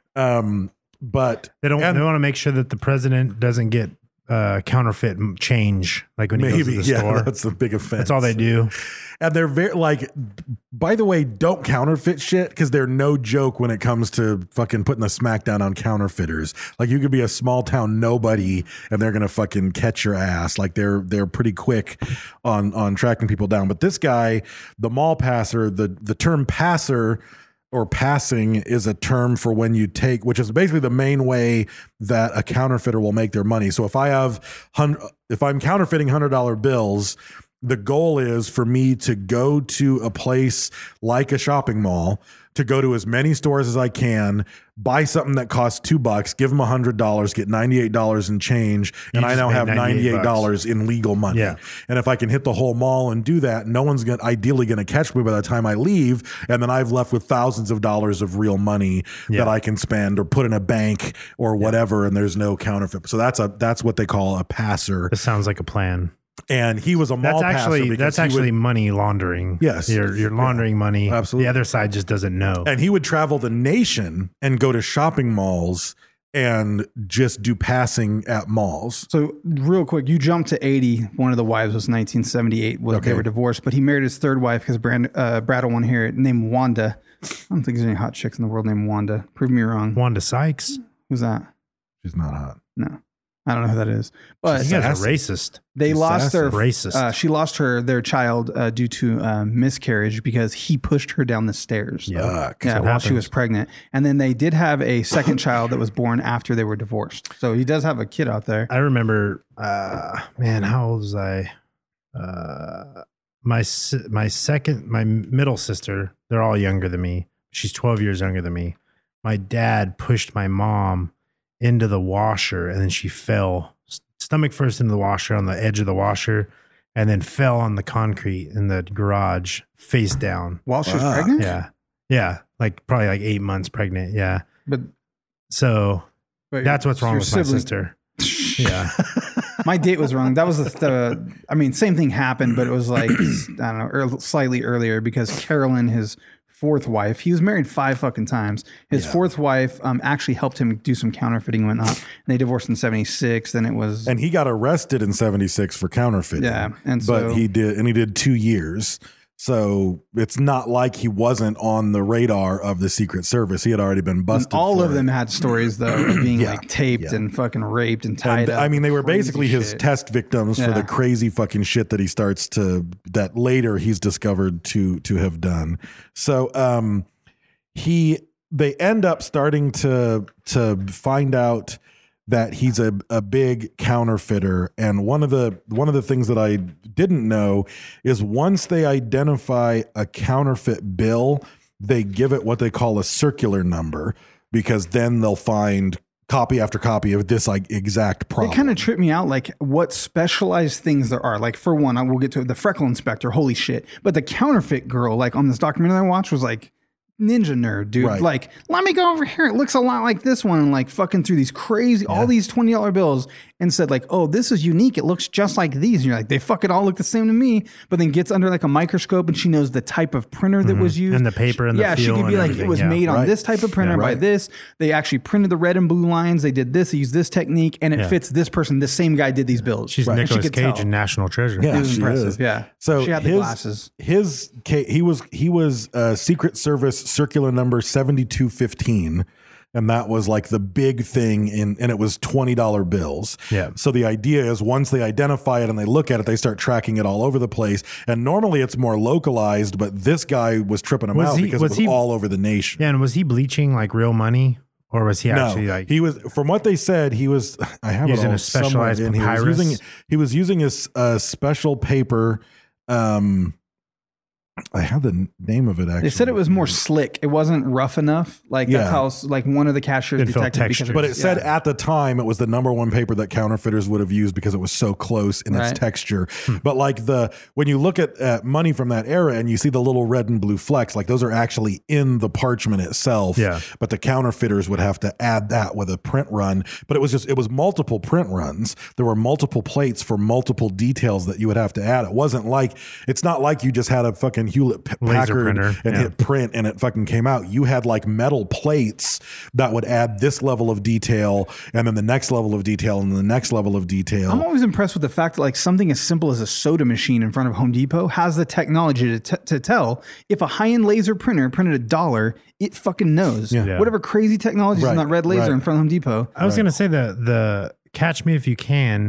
Um, but They don't. and they want to make sure that the president doesn't get uh, counterfeit m- change, like when he maybe, goes to the yeah, store. that's a big offense. That's all they do. And they're very like, by the way, don't counterfeit shit because they're no joke when it comes to fucking putting the smackdown on counterfeiters. Like you could be a small town nobody and they're gonna fucking catch your ass. Like they're they're pretty quick on on tracking people down. But this guy, the Mall Passer, the the term passer or passing is a term for when you take, which is basically the main way that a counterfeiter will make their money. So if I have, if I'm counterfeiting one hundred dollar bills, the goal is for me to go to a place like a shopping mall, to go to as many stores as I can, buy something that costs two bucks, give them a hundred dollars, get ninety-eight dollars in change, and You I just now made have ninety-eight dollars in legal money. Yeah. And if I can hit the whole mall and do that, no one's gonna ideally going to catch me by the time I leave, and then I've left with thousands of dollars of real money Yeah. that I can spend or put in a bank or whatever, and there's no counterfeit. So that's a that's what they call a passer. This sounds like a plan. And he was a mall That's passer actually because that's he actually would- money laundering. Yes. you're you're laundering money. Absolutely. The other side just doesn't know. And he would travel the nation and go to shopping malls and just do passing at malls. So real quick, you jumped to eighty. One of the wives was nineteen seventy-eight. Was Okay. They were divorced, but he married his third wife because Brand, uh, Brad will want to hear it, named Wanda. I don't think there's any hot chicks in the world named Wanda. Prove me wrong. Wanda Sykes. Who's that? She's not hot. No, I don't know who that is. But You guys are Sassy. racist. they She's lost sassy. their Racist. Uh, she lost her their child uh, due to um, miscarriage because he pushed her down the stairs. Yeah. Fuck. Yeah, what while she happens. was pregnant. And then they did have a second child that was born after they were divorced. So he does have a kid out there. I remember, uh, man, how old was I? Uh, my si- my second, my middle sister. They're all younger than me. She's twelve years younger than me. My dad pushed my mom into the washer, and then she fell s- stomach first into the washer on the edge of the washer, and then fell on the concrete in the garage face down. While she was Fuck. pregnant? Yeah, yeah, like probably like eight months pregnant. Yeah, But, but but that's what's wrong your with my sibling- sister. Yeah. My date was wrong. That was the, the, I mean, same thing happened, but it was like, I don't know, ear- slightly earlier because Carolyn, his fourth wife, he was married five fucking times. His Yeah. fourth wife um, actually helped him do some counterfeiting and whatnot. And they divorced in seventy-six. Then it was, And he got arrested in seventy-six for counterfeiting. Yeah, and but so- he did, and he did two years. So it's not like he wasn't on the radar of the Secret Service. He had already been and busted. all for of it. them had stories though of being Yeah, like taped yeah. and fucking raped and tied And, up. I mean, they were Crazy basically his shit. test victims for Yeah. the crazy fucking shit that he starts to that later he's discovered to to have done. So um, he they end up starting to to find out that he's a, a big counterfeiter. And one of the one of the things that I didn't know is once they identify a counterfeit bill, they give it what they call a circular number, because then they'll find copy after copy of this like exact problem. It kind of tripped me out, like what specialized things there are. Like for one, I will get to the freckle inspector. Holy shit! But the counterfeit girl, like on this documentary I watched, was like ninja nerd, dude. Right. Like, let me go over here. It looks a lot like this one, and like fucking through these crazy, all these twenty dollar bills, and said like, oh, this is unique. It looks just like these. And you're like, they fucking all look the same to me. But then gets under like a microscope, and she knows the type of printer that was used, And the paper and the yeah, she feel could be and like, it everything, was yeah. made on Right. this type of printer Yeah, by right. this. They actually printed the red and blue lines. They did this. They used this technique, and it Yeah. fits this person. The same guy did these bills. She's And she Nicolas could Cage tell. in National Treasure. Yeah, It was she impressive, is. yeah. So She had the his, glasses. His ca- he was he was uh, Secret Service circular number seventy-two fifteen, and that was like the big thing in, and it was twenty dollar bills. Yeah. So the idea is once they identify it and they look at it, they start tracking it all over the place. And normally it's more localized, but this guy was tripping them Was out he- because was it was he- all over the nation. Yeah, and was he bleaching like real money, or was he actually no, like he was. From what they said, he was. I have Using it all a specialized somewhere in here. He was papyrus? using. He was using his uh, special paper. Um, I have the n- name of it actually. They said it was more slick. It wasn't rough enough. Like Yeah. that's how s- like one of the cashiers Didn't feel detected because textured. it But was- it said yeah. at the time it was the number one paper that counterfeiters would have used because it was so close in its Right. texture. But like the when you look at, at money from that era and you see the little red and blue flecks, like those are actually in the parchment itself. Yeah. But the counterfeiters would have to add that with a print run. But it was just it was multiple print runs. There were multiple plates for multiple details that you would have to add. It wasn't like it's not like you just had a fucking Hewlett P- Laser Packard printer, and yeah. hit print and it fucking came out. You had like metal plates that would add this level of detail and then the next level of detail and the next level of detail. I'm always impressed with the fact that like something as simple as a soda machine in front of Home Depot has the technology to, t- to tell if a high-end laser printer printed a dollar, it fucking knows. Yeah. Whatever crazy technology is in Right, that red laser right. in front of Home Depot. I was gonna say the the Catch Me If You Can.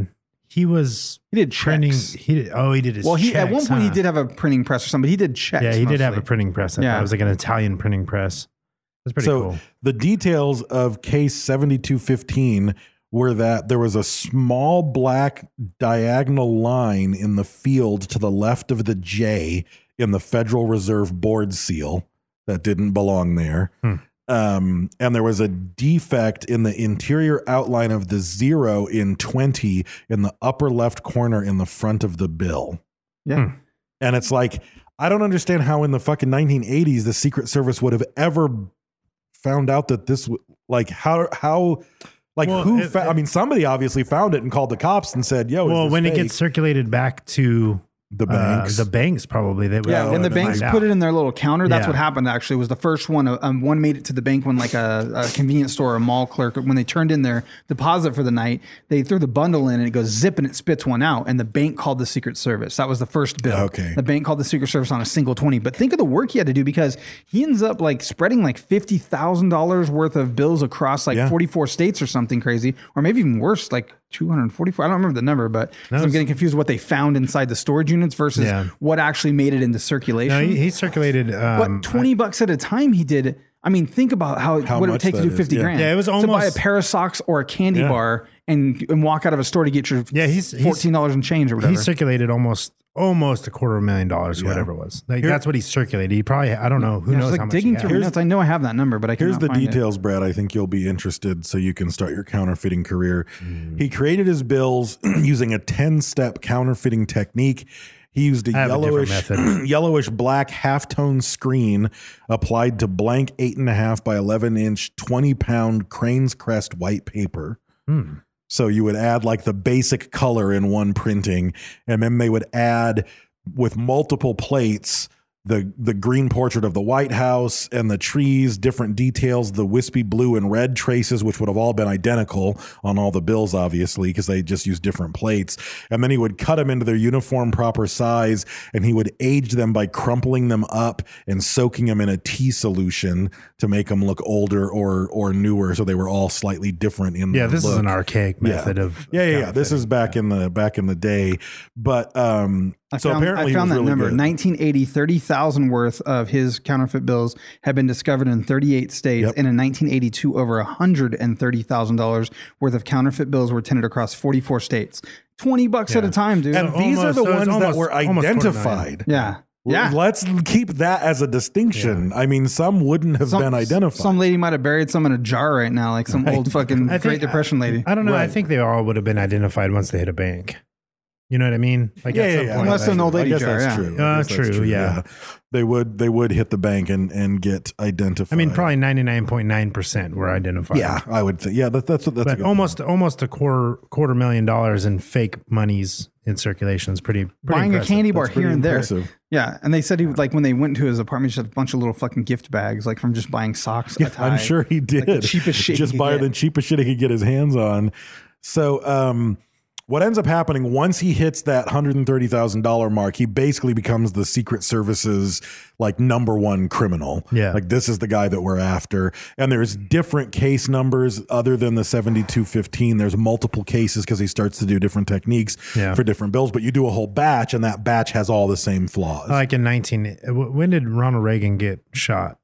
he was He did printing. checks. He did. Oh, he did his. Well, he at one checks, point he huh? did have a printing press or something. But he did checks. Yeah, he did have a mostly. printing press. I Yeah. thought. It was like an Italian printing press. That's pretty so cool. the details of case seventy-two fifteen were that there was a small black diagonal line in the field to the left of the J in the Federal Reserve Board seal that didn't belong there. Hmm. Um, and there was a defect in the interior outline of the zero in twenty in the upper left corner in the front of the bill. Yeah. Hmm. And it's like, I don't understand how in the fucking nineteen eighties the Secret Service would have ever found out that this, w- like, how, how, like, Well, who, it- fa- I mean, somebody obviously found it and called the cops and said, yo, is Well, this when it fake? gets circulated back to The uh, banks. the banks probably they would. Yeah, when the to banks find put it in their little counter, that's Yeah. what happened. Actually, was the first one. Um, one made it to the bank when like a, a convenience store or a mall clerk, when they turned in their deposit for the night, they threw the bundle in and it goes zip and it spits one out. And the bank called the Secret Service. That was the first bill. Okay. The bank called the Secret Service on a single twenty. But think of the work he had to do, because he ends up like spreading like fifty thousand dollars worth of bills across like Yeah. forty-four states or something crazy, or maybe even worse, like two hundred forty-four. I don't remember the number, but No, I'm it's- getting confused what they found inside the storage units versus Yeah. what actually made it into circulation. No, he, he circulated. Um, But twenty bucks at a time he did. I mean, think about how, How what it would much take to that do is, fifty yeah. grand. Yeah, it was to buy a almost- pair of socks or a candy Yeah. bar and and walk out of a store to get your Yeah, he's- he's- fourteen dollars and change or whatever. he circulated almost almost a quarter of a million dollars, or Yeah. whatever it was. Like, Here- that's what he circulated. He probably, I don't know, who Yeah, knows it's how like much digging he through had. my notes. I know I have that number, but I Here's cannot the find it. details, Brad. I think you'll be interested so you can start your counterfeiting career. Mm. He created his bills using a ten-step counterfeiting technique. He used a I have a different yellowish, method. yellowish black halftone screen applied to blank eight and a half by eleven inch, twenty pound Crane's Crest white paper. Hmm. So you would add like the basic color in one printing, and then they would add with multiple plates the the green portrait of the White House and the trees, different details, the wispy blue and red traces, which would have all been identical on all the bills, obviously, because they just used different plates. And then he would cut them into their uniform proper size, and he would age them by crumpling them up and soaking them in a tea solution to make them look older or or newer, so they were all slightly different in Yeah, their this is look. an archaic method yeah. of yeah, yeah, yeah. This is counterfeiting. back in the back in the day, but um, I so found, apparently I found he that was really number. good. nineteen eighty, thirty thousand worth of his counterfeit bills had been discovered in thirty-eight states. Yep. And in nineteen eighty-two, over one hundred thirty thousand dollars worth of counterfeit bills were tendered across forty-four states. twenty bucks at Yeah. a time, dude. And So these almost- are the so it's ones that almost- were almost quarter identified. yeah. Yeah. Let's keep that as a distinction. I mean, some wouldn't have been identified. Some lady might have buried some in a jar right now, like some old fucking I think- Great Depression lady. I don't know. I Right. think they all would have been identified once they hit a bank. You know what I mean? Like yeah, at yeah, some yeah. point, Unless they're an old I lady guess jar, that's yeah. true. I Uh, guess that's true, yeah. They would they would hit the bank and, and get identified. I mean, probably ninety-nine point nine percent were identified. Yeah, I would think. Yeah, that, that's what that's a But good almost almost a quarter quarter million dollars in fake monies in circulation is pretty, pretty Buying impressive. a candy bar That's pretty here and there. impressive. Yeah. And they said he would, like, when they went to his apartment, he had a bunch of little fucking gift bags, like from just buying socks. Yeah, a tie, I'm sure he did. Like the cheapest shit. he Just could buy get. the cheapest shit he could get his hands on. So, um, what ends up happening once he hits that one hundred thirty thousand dollars mark, he basically becomes the Secret Service's like number one criminal. Yeah. Like this is the guy that we're after. And there's different case numbers other than the seventy-two fifteen. There's multiple cases because he starts to do different techniques Yeah. for different bills, but you do a whole batch and that batch has all the same flaws. Like in nineteen, when did Ronald Reagan get shot?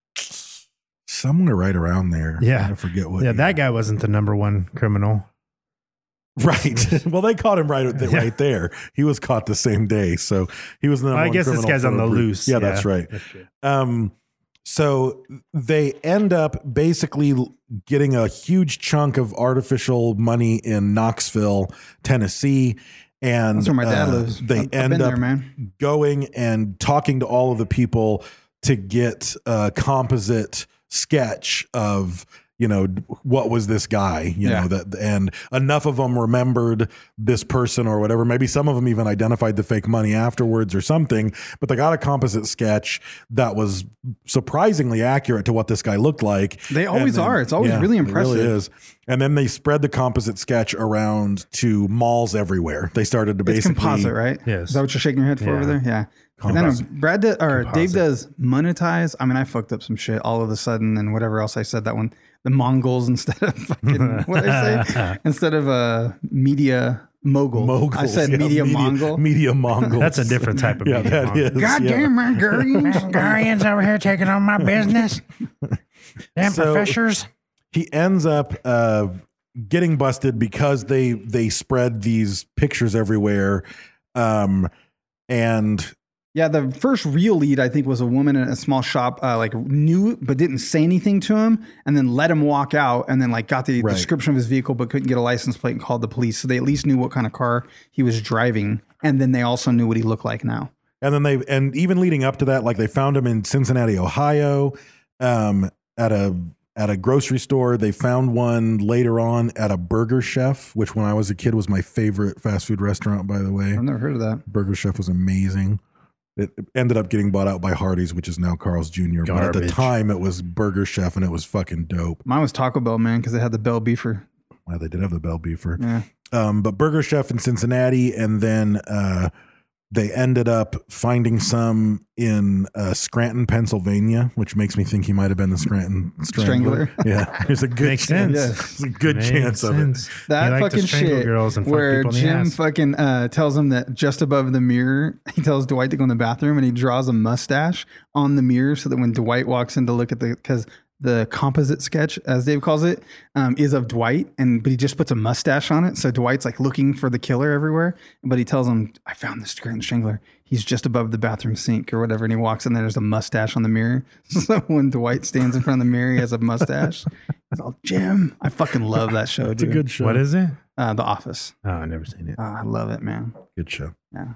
Somewhere right around there. Yeah. I forget what. Yeah, year. that guy wasn't the number one criminal. Right. Well, they caught him right th- Yeah. right there. He was caught the same day, so he was the number I one guess this criminal guy's for on the a brief- loose. Yeah, Yeah, that's right. that's true. Um, so they end up basically l- getting a huge chunk of artificial money in Knoxville, Tennessee. And That's where my dad uh, lives. They I've- I've end been up there, man. going and talking to all of the people to get a composite sketch of, you know, what was this guy, you Yeah. know, that, and enough of them remembered this person or whatever. Maybe some of them even identified the fake money afterwards or something, but they got a composite sketch that was surprisingly accurate to what this guy looked like. They always And then- are. It's always really It really impressive. is. And then they spread the composite sketch around to malls everywhere. They started to It's basically composite, right? Yes. Is that what you're shaking your head for Yeah. over there? Yeah. And then Composite. Brad did, or Dave Composite. does monetize. I mean, I fucked up some shit all of a sudden, and whatever else I said that one. The Mongols instead of fucking what did I say? Instead of uh media Mogul. Moguls. I said yeah, media, Mongol. Media Mongol. That's a different type of yeah, media that Mongol. is, God yeah. damn, my Gurians. Gurians over here taking on my business. Damn So- professors. He ends up uh, getting busted because they they spread these pictures everywhere, um, and Yeah, the first real lead, I think, was a woman in a small shop, uh, like knew but didn't say anything to him, and then let him walk out, and then like got the Right. description of his vehicle, but couldn't get a license plate and called the police. So they at least knew what kind of car he was driving, and then they also knew what he looked like now. and then they and even leading up to that, like they found him in Cincinnati, Ohio, um, at a at a grocery store. They found one later on at a Burger Chef, which when I was a kid was my favorite fast food restaurant. By the way, I've never heard of that. Burger Chef was amazing. It ended up getting bought out by Hardee's, which is now Carl's Junior But at the Garbage. time, it was Burger Chef, and it was fucking dope. Mine was Taco Bell, man, because they had the Bell Beefer. Well, they did have the Bell Beefer. Yeah. Um, but Burger Chef in Cincinnati, and then uh, they ended up finding some in uh, Scranton, Pennsylvania, which makes me think he might have been the Scranton Strangler. Strangler. Yeah, there's a good Makes chance. sense. There's a good Makes chance sense. of it. That They like to fucking strangle shit girls and fuck where people in the Jim ass. fucking uh, tells him that just above the mirror, he tells Dwight to go in the bathroom, and he draws a mustache on the mirror so that when Dwight walks in to look at the, because the composite sketch, as Dave calls it, um, is of Dwight, and but he just puts a mustache on it. So Dwight's like looking for the killer everywhere, but he tells him, "I found the Scranton Strangler. He's just above the bathroom sink or whatever." And he walks in there, there's a mustache on the mirror. So when Dwight stands in front of the mirror, he has a mustache. He's all, "Jim." I fucking love that show, It's a dude. good show. What is it? Uh, The Office. Oh, I've never seen it. Uh, I love it, man. Good show. Yeah.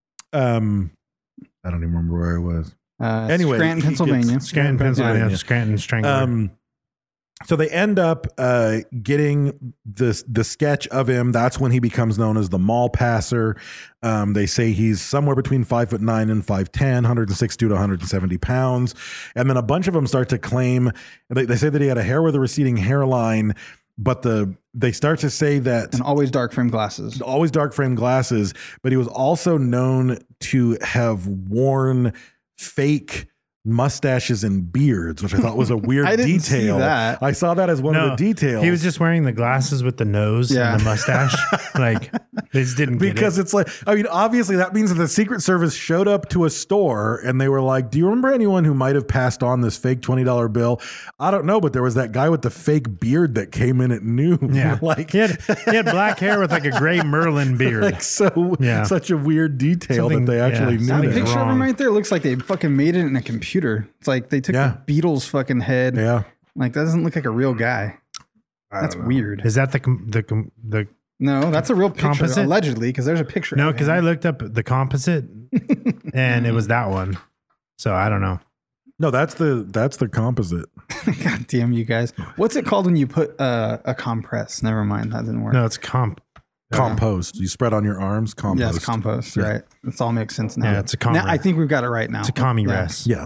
Um, I don't even remember where I was. Uh, Anyway, Scranton, he Pennsylvania. gets- Scranton, Pennsylvania. Pennsylvania. Scranton Strangler. Um, so they end up uh, getting this the sketch of him. That's when he becomes known as the mall passer. Um, they say he's somewhere between five foot nine and five ten, one sixty-two to one hundred seventy pounds. And then a bunch of them start to claim. They, they say that he had a hair with a receding hairline, but the they start to say that And always dark frame glasses. always dark frame glasses, but he was also known to have worn fake mustaches and beards, which I thought was a weird I didn't see detail. that. I saw that as one no, of the details. He was just wearing the glasses with the nose Yeah. and the mustache. Like, they just didn't get because it. it's like, I mean, obviously that means that the Secret Service showed up to a store and they were like, "Do you remember anyone who might have passed on this fake twenty dollar bill?" I don't know, but there was that guy with the fake beard that came in at noon. Yeah. like he had, he had black hair with like a gray Merlin beard. like so Yeah. such a weird detail Something- that they actually yeah, knew That something's that. picture of him wrong. right there looks like they fucking made it in a computer. It's like they took Yeah. the Beatles fucking head. Yeah. Like that doesn't look like a real guy. That's weird. Is that the com- the com- the No, that's a real picture, Composite? allegedly, because there's a picture. no? of Because him. I looked up the composite and it was that one. So I don't know. No, that's the that's the composite. God damn you guys. What's it called when you put uh, a compress? Never mind, that didn't work. No, it's comp. Compost. You spread on your arms. Compost. Yeah, it's compost, Yeah. right? This all makes sense now. Yeah, it's a com- Now, I think we've got it right now. It's a commie Yeah. rest. Yeah.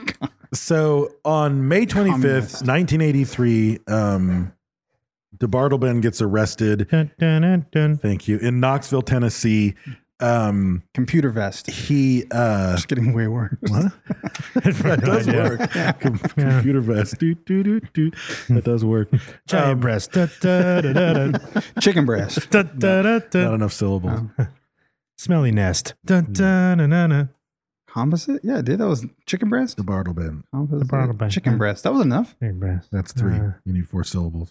So on May twenty-fifth, Communist. nineteen eighty-three, um, DeBartleman gets arrested. Dun, dun, dun, dun. Thank you. In Knoxville, Tennessee. Um, Computer vest. he uh, It's getting way worse. what? that does Yeah. work. Com- Computer vest. Do, do, do, do. That does work. Giant Um, breast. Da, da, da, da, da. Chicken breast. Da, da, da, da. Not enough syllables. Smelly nest. Dun, dun, dun, dun, dun. Composite? Yeah, dude, that was chicken breast. DeBartleman. Composite. DeBartleman. Chicken Yeah. breast. That was enough. Hey, breast. That's three. Uh, You need four syllables.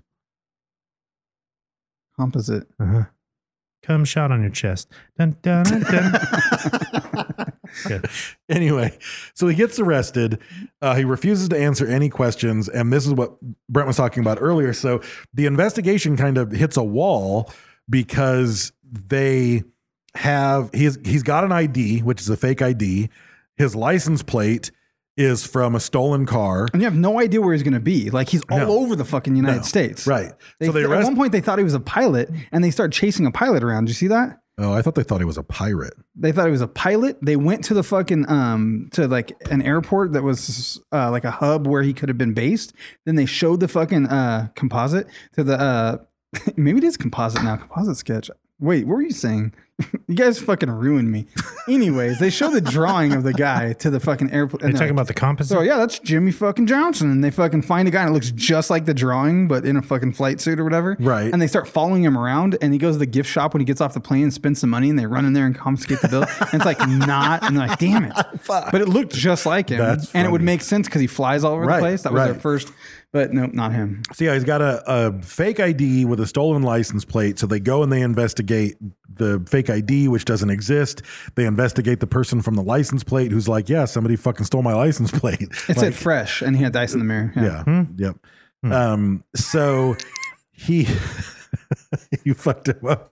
Composite. uh-huh. Come shot on your chest. Dun, dun, dun, dun. Good. Anyway, so he gets arrested. Uh, he refuses to answer any questions. And this is what Brent was talking about earlier. So the investigation kind of hits a wall because they have, he's, he's got an I D, which is a fake I D. His license plate is from a stolen car. And you have no idea where he's going to be. Like he's all No. over the fucking United No. States. Right. They, So they at arrest- one point they thought he was a pilot, and they started chasing a pilot around. Did you see that? Oh, I thought they thought he was a pirate. They thought he was a pilot. They went to the fucking um to like an airport that was uh, like a hub where he could have been based. Then they showed the fucking uh composite to the uh maybe it is composite now. Composite sketch. Wait, what were you saying? You guys fucking ruined me. Anyways, they show the drawing of the guy to the fucking airplane. Are you talking about the composite? So yeah, that's Jimmy fucking Johnson. And they fucking find a guy and it looks just like the drawing, but in a fucking flight suit or whatever. Right. And they start following him around and he goes to the gift shop when he gets off the plane and spends some money and they run in there and confiscate the bill. And it's like not, and they're like, damn it. But it looked just like him. That's and it would funny. make sense because he flies all over Right, the place. That was right. their first, but nope, not him. So yeah, he's got a, a fake I D with a stolen license plate. So they go and they investigate the fake I D, which doesn't exist. They investigate the person from the license plate who's like, yeah, somebody fucking stole my license plate. It like, said fresh and he had dice in the mirror. Yeah. Yep. Um, so he, you fucked him up.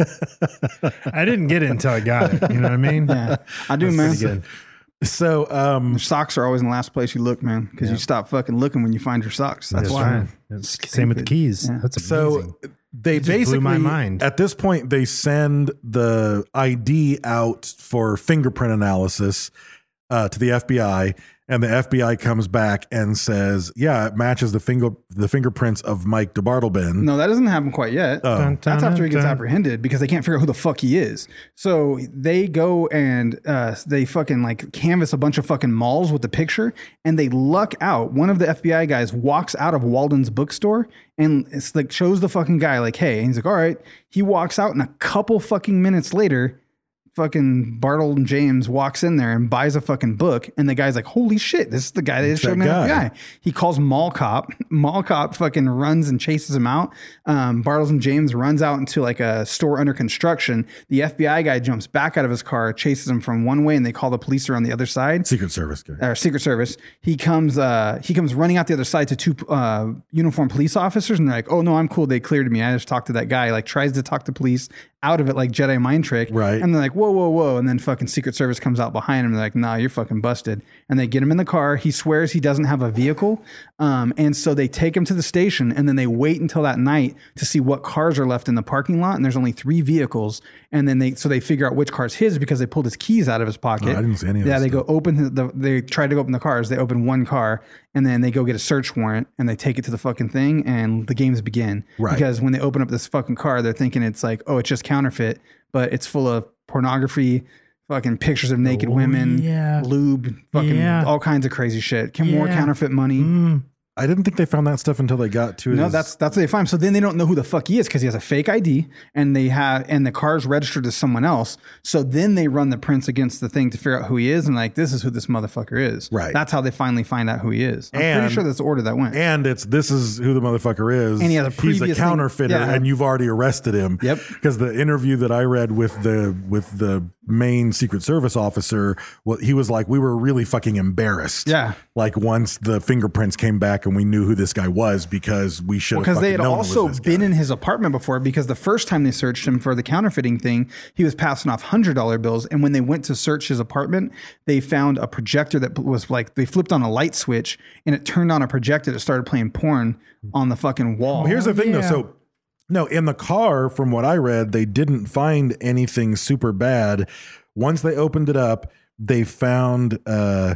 I didn't get it until I got it. You know what I mean? Yeah, I do, That's man. pretty good. So, um, Your socks are always in the last place you look, man, because you stop fucking looking when you find your socks. That's, That's why. right. It's same with the keys. Yeah. That's so amazing. they just blew basically, my mind. at this point, they send the I D out for fingerprint analysis uh, to the F B I. And the F B I comes back and says, yeah, it matches the finger the fingerprints of Mike DeBartleben. No, that doesn't happen quite yet. Oh. Dun, That's dun, after he gets dun. apprehended because they can't figure out who the fuck he is. So they go and uh, they fucking like canvas a bunch of fucking malls with the picture and they luck out. One of the F B I guys walks out of Walden's bookstore and it's like shows the fucking guy like, hey, and he's like, all right. He walks out and a couple fucking minutes later, fucking Bartle and James walks in there and buys a fucking book. And the guy's like, holy shit, this is the guy that It's showed that me the guy. guy. He calls Mall Cop. Mall Cop fucking runs and chases him out. Um, Bartles and James runs out into like a store under construction. The F B I guy jumps back out of his car, chases him from one way, and they call the police around the other side. Secret Service guy. Or Secret Service. He comes. Uh, he comes running out the other side to two uh, uniformed police officers, and they're like, "Oh no, I'm cool. They cleared me. I just talked to that guy." Like tries to talk the police out of it, like Jedi mind trick. Right. And they're like, "Whoa, whoa, whoa!" And then fucking Secret Service comes out behind him. They're like, "Nah, you're fucking busted." And they get him in the car. He swears he doesn't have a vehicle, um, and so they take him to the station, and then they wait until that night to see what cars are left in the parking lot. And there's only three vehicles, and then they so they figure out which car's his because they pulled his keys out of his pocket. Oh, I didn't see any of Yeah, this they stuff. go open the, the they try to go open the cars. They open one car and then they go get a search warrant and they take it to the fucking thing and the games begin. Right. Because when they open up this fucking car, they're thinking it's like, oh, it's just counterfeit, but it's full of pornography, fucking pictures of naked women, yeah. lube, fucking Yeah. all kinds of crazy shit. Can more Yeah. counterfeit money. Mm. I didn't think they found that stuff until they got to No, his- that's that's what they find. So then they don't know who the fuck he is because he has a fake I D and they have and the car's registered to someone else. So then they run the prints against the thing to figure out who he is and like this is who this motherfucker is. Right. That's how they finally find out who he is. I'm And- pretty sure that's the order that went. And it's this is who the motherfucker is. And he has a He's a previous thing- counterfeiter, yeah. and you've already arrested him. Yep. Because the interview that I read with the with the main Secret Service officer, well, he was like, we were really fucking embarrassed. Yeah. Like once the fingerprints came back and we knew who this guy was because we should have Because they had known it was also this been guy. in his apartment before because the first time they searched him for the counterfeiting thing, he was passing off one hundred dollar bills. And when they went to search his apartment, they found a projector that was like, they flipped on a light switch and it turned on a projector that started playing porn on the fucking wall. Well, here's the thing yeah. though. So no, in the car, from what I read, they didn't find anything super bad. Once they opened it up, they found uh,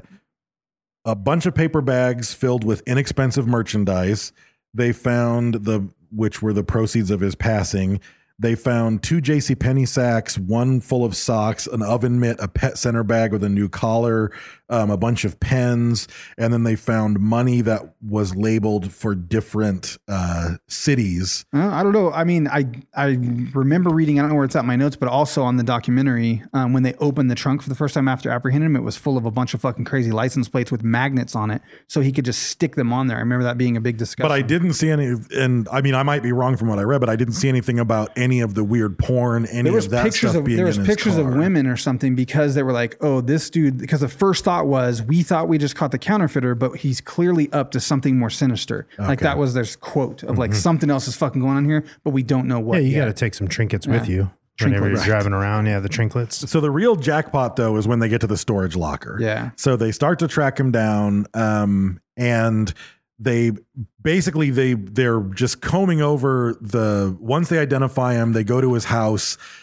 a bunch of paper bags filled with inexpensive merchandise. They found the, which were the proceeds of his passing. They found two JCPenney sacks, one full of socks, an oven mitt, a pet center bag with a new collar, um, a bunch of pens, and then they found money that was labeled for different uh, cities. Uh, I don't know. I mean, I I remember reading, I don't know where it's at in my notes, but also on the documentary, um, when they opened the trunk for the first time after apprehending him, it was full of a bunch of fucking crazy license plates with magnets on it. So he could just stick them on there. I remember that being a big discussion. But I didn't see any, and I mean, I might be wrong from what I read, but I didn't see anything about any of the weird porn, any there was of that pictures stuff of being there was in his pictures of car. women or something because they were like, oh, this dude, because the first thought was we thought we just caught the counterfeiter, but he's clearly up to something more sinister. Like Okay. that was their quote of like something else is fucking going on here, but we don't know what. Yeah, you yet. got to take some trinkets with Yeah. you whenever Trinket- you're right. driving around. Yeah, the trinklets. So the real jackpot though is when they get to the storage locker. Yeah. So they start to track him down, um, and they basically they they're just combing over the. Once they identify him, they go to his house.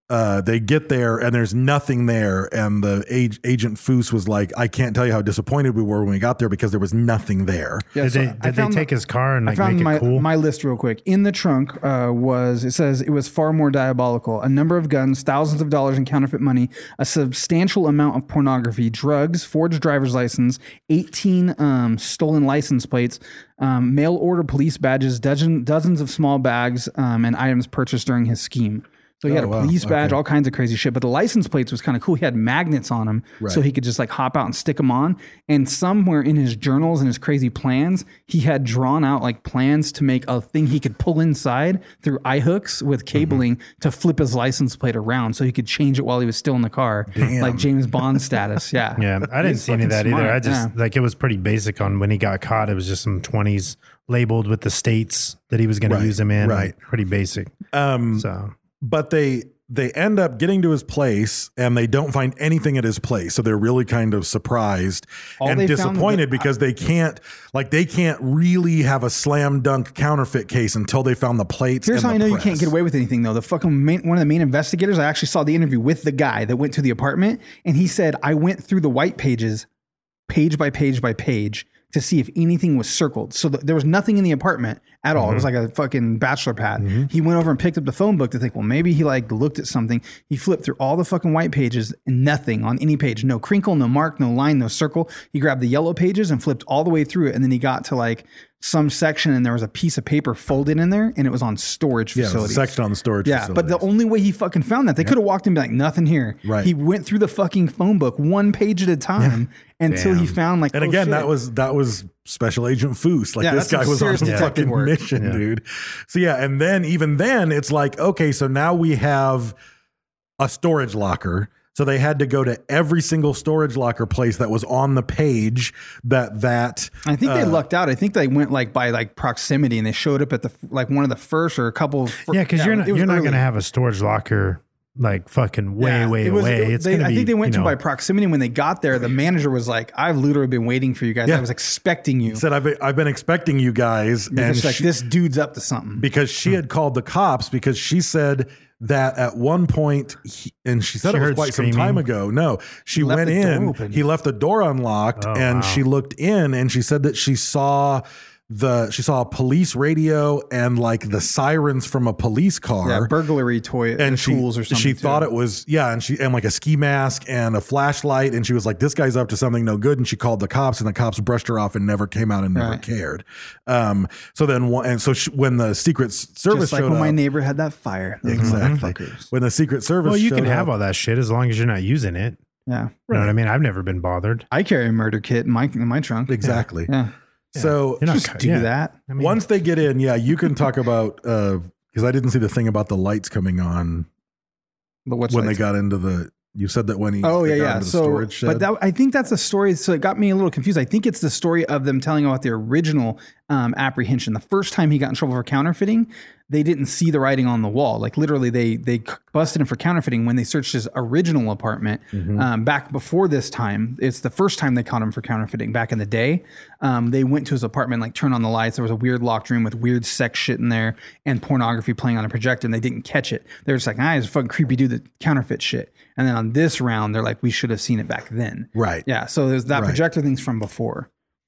uh, they get there and there's nothing there. And the ag- agent Foose was like, I can't tell you how disappointed we were when we got there because there was nothing there. Yeah, did so they, I did they found take the- his car and I like found make my, it cool? my list real quick. In the trunk uh, was, it says it was far more diabolical. A number of guns, thousands of dollars in counterfeit money, a substantial amount of pornography, drugs, forged driver's license, eighteen um, stolen license plates, um, mail order police badges, dozen, dozens of small bags, um, and items purchased during his scheme. So he Oh, had a wow. police badge, Okay. all kinds of crazy shit. But the license plates was kind of cool. He had magnets on them, Right. so he could just like hop out and stick them on. And somewhere in his journals and his crazy plans, he had drawn out like plans to make a thing he could pull inside through eye hooks with cabling Mm-hmm. to flip his license plate around, so he could change it while he was still in the car, Damn. like James Bond status. Yeah, Yeah, I didn't He's see any of that fucking either. smart. I just Yeah. like it was pretty basic on when he got caught. It was just some twenties labeled with the states that he was going Right, to use them in. right. Pretty basic. Um, So but they they end up getting to his place and they don't find anything at his place, so they're really kind of surprised All and they found disappointed that- because they can't like they can't really have a slam dunk counterfeit case until they found the plates. Here's and how I the know you press. can't get away with anything, though. The fucking main, one of the main investigators, I actually saw the interview with the guy that went to the apartment, and he said, I went through the white pages, page by page by page, to see if anything was circled. So th- there was nothing in the apartment at all. It was like a fucking bachelor pad. He went over and picked up the phone book to think, well, maybe he like looked at something. He flipped through all the fucking white pages and nothing on any page. No crinkle, no mark, no line, no circle. He grabbed the yellow pages and flipped all the way through it. And then he got to like some section and there was a piece of paper folded in there and it was on storage Yeah, it was a facilities. section on the storage Yeah, but the only way he fucking found that, they could have walked in and be like, nothing here. Right. He went through the fucking phone book one page at a time until he Damn. found like, And oh, again, shit. that was that was Special Agent Foose. Like Yeah, this that's guy some was on serious a detective fucking work. mission, Yeah. dude. So yeah, and then even then, it's like okay, so now we have a storage locker. So they had to go to every single storage locker place that was on the page that that I think they uh, lucked out. I think they went like by like proximity and they showed up at the like one of the first or a couple. Of fir- yeah, because you're not it was you're not early. going to have a storage locker like fucking way Yeah, way it was- away. it- It's they- going to I be. think they went you to know, by proximity. When they got there, the manager was like, "I've literally been waiting for you guys. Yeah. I was expecting you." said I've been, I've been expecting you guys, Because and she's like, she- this dude's up to something. because she had called the cops because she said that at one point, he, and she said She it was heard quite screaming. some time ago. No, she Left went the door in, open. he left the door unlocked, Oh, and wow. she looked in, and she said that she saw the she saw a police radio and like the sirens from a police car. Yeah, burglary toy and she, tools or something. she too. thought it was yeah, and she and like a ski mask and a flashlight, and she was like, "This guy's up to something no good." And she called the cops, and the cops brushed her off and never came out and never Right. cared. Um, so then one, and so she, when the Secret Service just like showed when my up, neighbor had that fire. Those exactly motherfuckers. when the Secret Service, Well, you can showed have up- all that shit as long as you're not using it. Yeah, You know what I mean? I've never been bothered. I carry a murder kit in my in my trunk. exactly. Yeah, So You're not just cu- do yeah. that. I mean, once they get in, yeah, you can talk about because I didn't see the thing about the lights coming on But what's when like- they got into the. You said that when he Oh they yeah, got yeah. into the So, storage shed. but that I think that's a story. So it got me a little confused. I think it's the story of them telling about the original um, apprehension. The first time he got in trouble for counterfeiting, they didn't see the writing on the wall. Like literally, they they busted him for counterfeiting when they searched his original apartment Mm-hmm. um, back before this time. It's the first time they caught him for counterfeiting back in the day. Um, they went to his apartment, like turned on the lights. There was a weird locked room with weird sex shit in there and pornography playing on a projector, and they didn't catch it. They were just like, ah, it's a fucking creepy dude that counterfeit shit. And then on this round, they're like, we should have seen it back then. Right. Yeah. So there's that Right. projector thing's from before.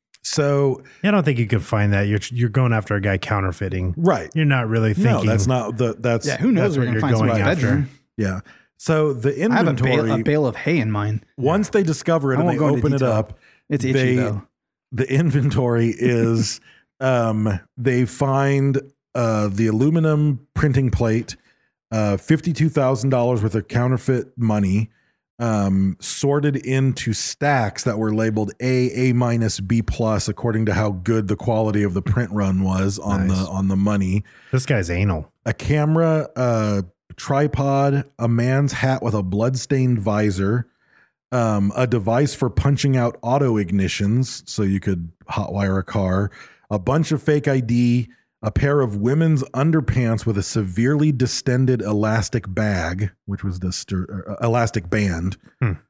So I don't think you can find that. You're you're going after a guy counterfeiting. right. You're not really thinking. No, that's not the that's Yeah. Who knows That's where what you're you're going to find going someone's after. bedroom. yeah. So the I have a inventory bale, a bale of hay in mine. once they discover it I and won't they go into open it detail. up, It's itchy they, though. the inventory is um they find uh the aluminum printing plate, uh fifty-two thousand dollars worth of counterfeit money, um sorted into stacks that were labeled A, A minus, B plus according to how good the quality of the print run was on Nice. the on the money. This guy's anal. A camera, uh tripod, a man's hat with a bloodstained visor, um, a device for punching out auto ignitions so you could hotwire a car, a bunch of fake I D, a pair of women's underpants with a severely distended elastic bag, which was the stir- uh, elastic band. Hmm.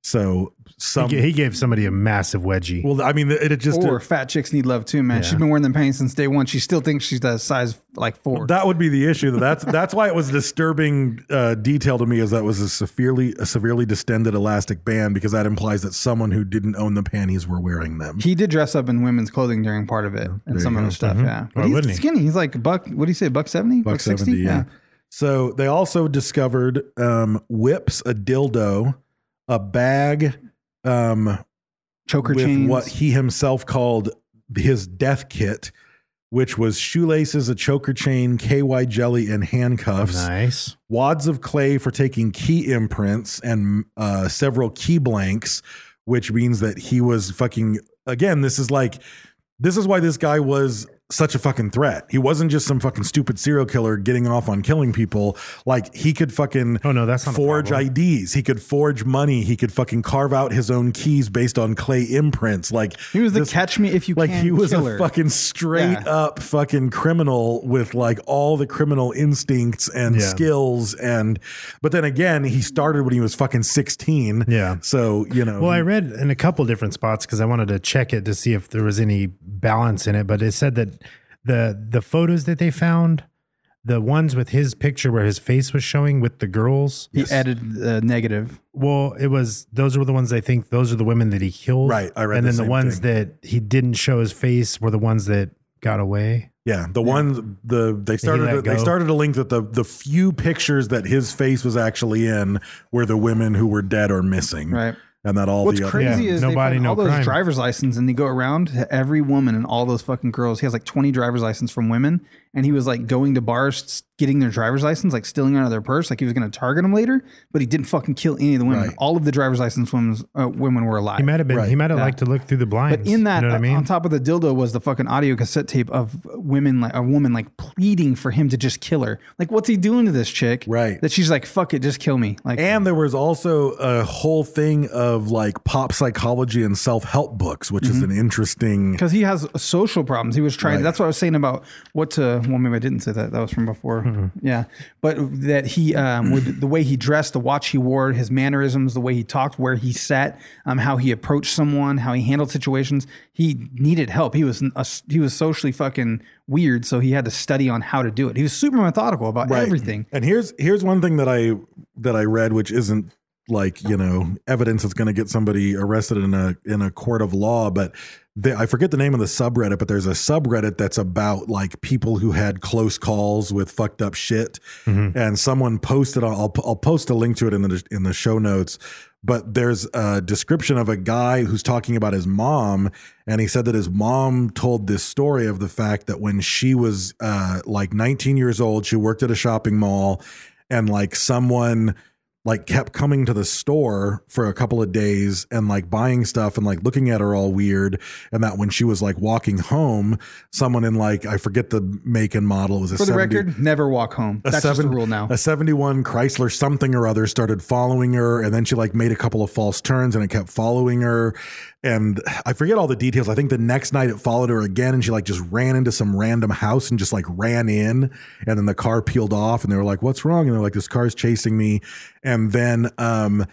So some he, he gave somebody a massive wedgie. Well, I mean, it, it just or fat chicks need love too, man. Yeah. She's been wearing them panties since day one. She still thinks she's a size like four. that would be the issue. That's that's why it was a disturbing uh, detail to me, is that was a severely a severely distended elastic band, because that implies that someone who didn't own the panties were wearing them. He did dress up in women's clothing during part of it and there some you of go. the stuff. Mhm. Yeah, but Why he's wouldn't he? skinny. He's like a buck. What do you say? Buck seventy? Buck seventy, yeah. So they also discovered um, whips, a dildo, a bag, um, choker with chains. what he himself called his death kit, which was shoelaces, a choker chain, K Y jelly, and handcuffs. Nice. Wads of clay for taking key imprints, and uh, several key blanks, which means that he was fucking, again, this is like, this is why this guy was such a fucking threat. He wasn't just some fucking stupid serial killer getting off on killing people. Like, he could fucking Oh, no, that's not a forge problem. I Ds. He could forge money. He could fucking carve out his own keys based on clay imprints. Like, He was the this- catch me if you like can he was killer. a fucking straight Yeah. up fucking criminal with like all the criminal instincts and Yeah. skills. And but then again, he started when he was fucking sixteen. Yeah. So, you know, Well, I read in a couple different spots because I wanted to check it to see if there was any balance in it, but it said that the the photos that they found, the ones with his picture where his face was showing with the girls, He added uh, negative. well, it was those were the ones I think those are the women that he killed, Right, I read and the then the same ones thing. that he didn't show his face were the ones that got away. yeah, the one the they started let they go? started to link that the the few pictures that his face was actually in were the women who were dead or missing. Right. And that all What's the other crazy Yeah, is nobody, they find no all those crime. driver's license, and they go around to every woman and all those fucking girls. He has like twenty driver's license from women, and he was like going to bars, getting their driver's license, like stealing out of their purse, like he was going to target them later, but he didn't fucking kill any of the women. Right. All of the driver's license women, uh, women were alive. He might have been. Right. He might have Yeah. liked to look through the blinds. But in that, you know what I uh, mean? on top of the dildo was the fucking audio cassette tape of women, like a woman, like pleading for him to just kill her. Like, what's he doing to this chick? Right. That she's like, fuck it, just kill me. Like, And there was also a whole thing of like pop psychology and self-help books, which is an interesting. because he has social problems. He was trying. Right. That's what I was saying about what to. Well, maybe I didn't say that. That was from before. Yeah, but that he, um, with the way he dressed, the watch he wore, his mannerisms, the way he talked, where he sat, um, how he approached someone, how he handled situations. He needed help. He was a, he was socially fucking weird, so he had to study on how to do it. He was super methodical about Right. everything. And here's here's one thing that I that I read, which isn't like, you know, evidence that's going to get somebody arrested in a in a court of law, but the, I forget the name of the subreddit, but there's a subreddit that's about like people who had close calls with fucked up shit. And someone posted, I'll I'll post a link to it in the in the show notes. But there's a description of a guy who's talking about his mom, and he said that his mom told this story of the fact that when she was uh, like nineteen years old, she worked at a shopping mall, and like someone like kept coming to the store for a couple of days and like buying stuff and like looking at her all weird. And that when she was like walking home, someone in like, I forget the make and model, it was a For the seventy record, never walk home. a That's just seven- the rule now. A seventy-one Chrysler something or other started following her, and then she like made a couple of false turns and it kept following her. And I forget all the details. I think the next night it followed her again, and she like just ran into some random house and just like ran in, and then the car peeled off, and they were like, "What's wrong?" And they're like, "This car's chasing me." And then um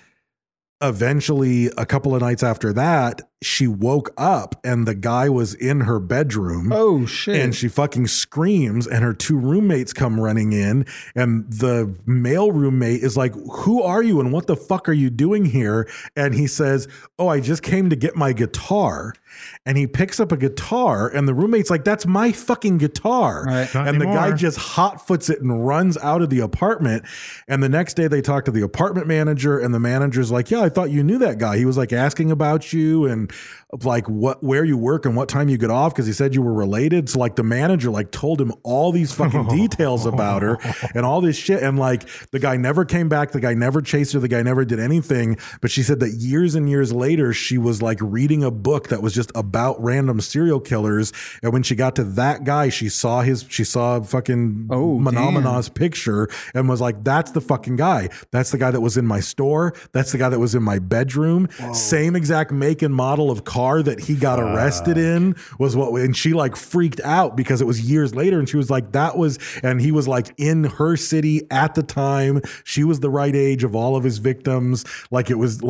eventually a couple of nights after that, she woke up and the guy was in her bedroom. Oh shit! And she fucking screams, and her two roommates come running in, and the male roommate is like, "Who are you and what the fuck are you doing here?" And he says, "Oh, I just came to get my guitar." And he picks up a guitar, and the roommate's like, "That's my fucking guitar." Right. Not And the guy anymore. just hot foots it and runs out of the apartment. And the next day they talk to the apartment manager, and the manager's like, "Yeah, I thought you knew that guy. He was like asking about you and like what where you work and what time you get off because he said you were related." So like the manager like told him all these fucking details about her and all this shit. And like the guy never came back. The guy never chased her. The guy never did anything. But she said that years and years later, she was like reading a book that was just about random serial killers. And when she got to that guy, she saw his, she saw fucking Oh, Menomino's picture and was like, "That's the fucking guy. That's the guy that was in my store. That's the guy that was in my bedroom." Same exact make and model of car that he got arrested in was what, and she like freaked out because it was years later. And she was like, that was, and he was like in her city at the time. She was the right age of all of his victims. Like it was like,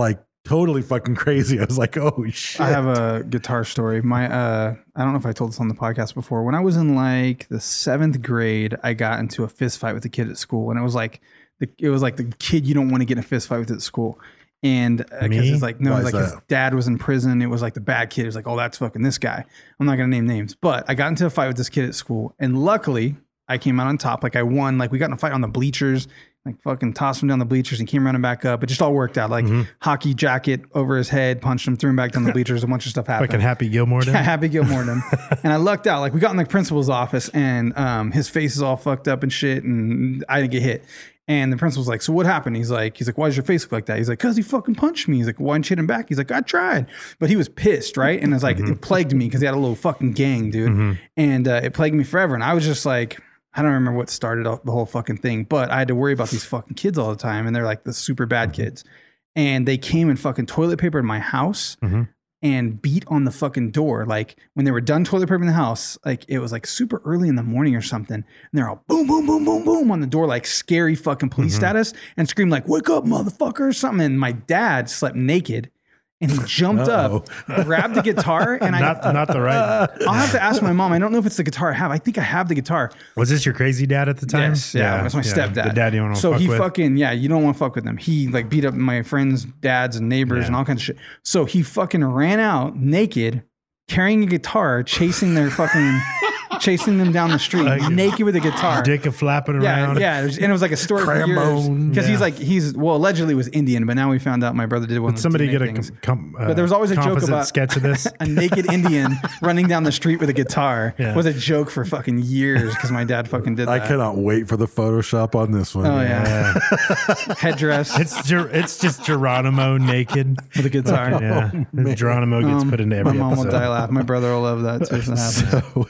totally fucking crazy. I was like, oh shit. I have a guitar story. My, uh, I don't know if I told this on the podcast before. When I was in like the seventh grade, I got into a fist fight with a kid at school, and it was like the it was like the kid you don't want to get in a fist fight with at school. And because uh, it's like no, like his dad was in prison. It was like the bad kid. It was like, oh, that's fucking this guy. I'm not gonna name names, but I got into a fight with this kid at school, and luckily I came out on top. Like I won. Like we got in a fight on the bleachers. Like fucking tossed him down the bleachers and came running back up. It just all worked out. Like mm-hmm. hockey jacket over his head, punched him, threw him back down the bleachers. A bunch of stuff happened. Fucking Happy Gilmore. Yeah, Happy Gilmore. And I lucked out. Like we got in the principal's office, and um, his face is all fucked up and shit, and I didn't get hit. And the principal's like, so what happened? He's like, he's like, why does your face look like that? He's like, cause he fucking punched me. He's like, why didn't you hit him back? He's like, I tried, but he was pissed, right? And it's like mm-hmm. it plagued me because he had a little fucking gang, dude, mm-hmm. and uh, it plagued me forever. And I was just like. I don't remember what started the whole fucking thing, but I had to worry about these fucking kids all the time. And they're like the super bad kids. And they came and fucking toilet papered my house mm-hmm. and beat on the fucking door. Like when they were done toilet papering the house, like it was like super early in the morning or something. And they're all boom, boom, boom, boom, boom on the door, like scary fucking police mm-hmm. status, and screamed like, wake up, motherfucker, or something. And my dad slept naked. And he jumped Uh-oh. up, grabbed the guitar, and not, I... Not the right... I'll have to ask my mom. I don't know if it's the guitar I have. I think I have the guitar. Was this your crazy dad at the time? Yes, yeah. yeah it was my yeah. stepdad. The dad you want to so fuck he with? fucking, yeah, you don't want to fuck with him. He like beat up my friends' dads and neighbors yeah. and all kinds of shit. So he fucking ran out naked, carrying a guitar, chasing their fucking... chasing them down the street like, naked with a guitar, dick of flapping around. Yeah, yeah, and it was like a story for years because yeah. he's like he's well allegedly was Indian, but now we found out my brother did one. Did somebody get things. a com, uh, but there was always a joke about sketch of this a naked Indian running down the street with a guitar yeah. was a joke for fucking years because my dad fucking did. I that. cannot wait for the Photoshop on this one. Oh yeah, yeah. Headdress. It's it's just Geronimo naked with a guitar. Yeah, oh, Geronimo gets um, put into every my mom episode. will die laughing. My brother will love that too. So,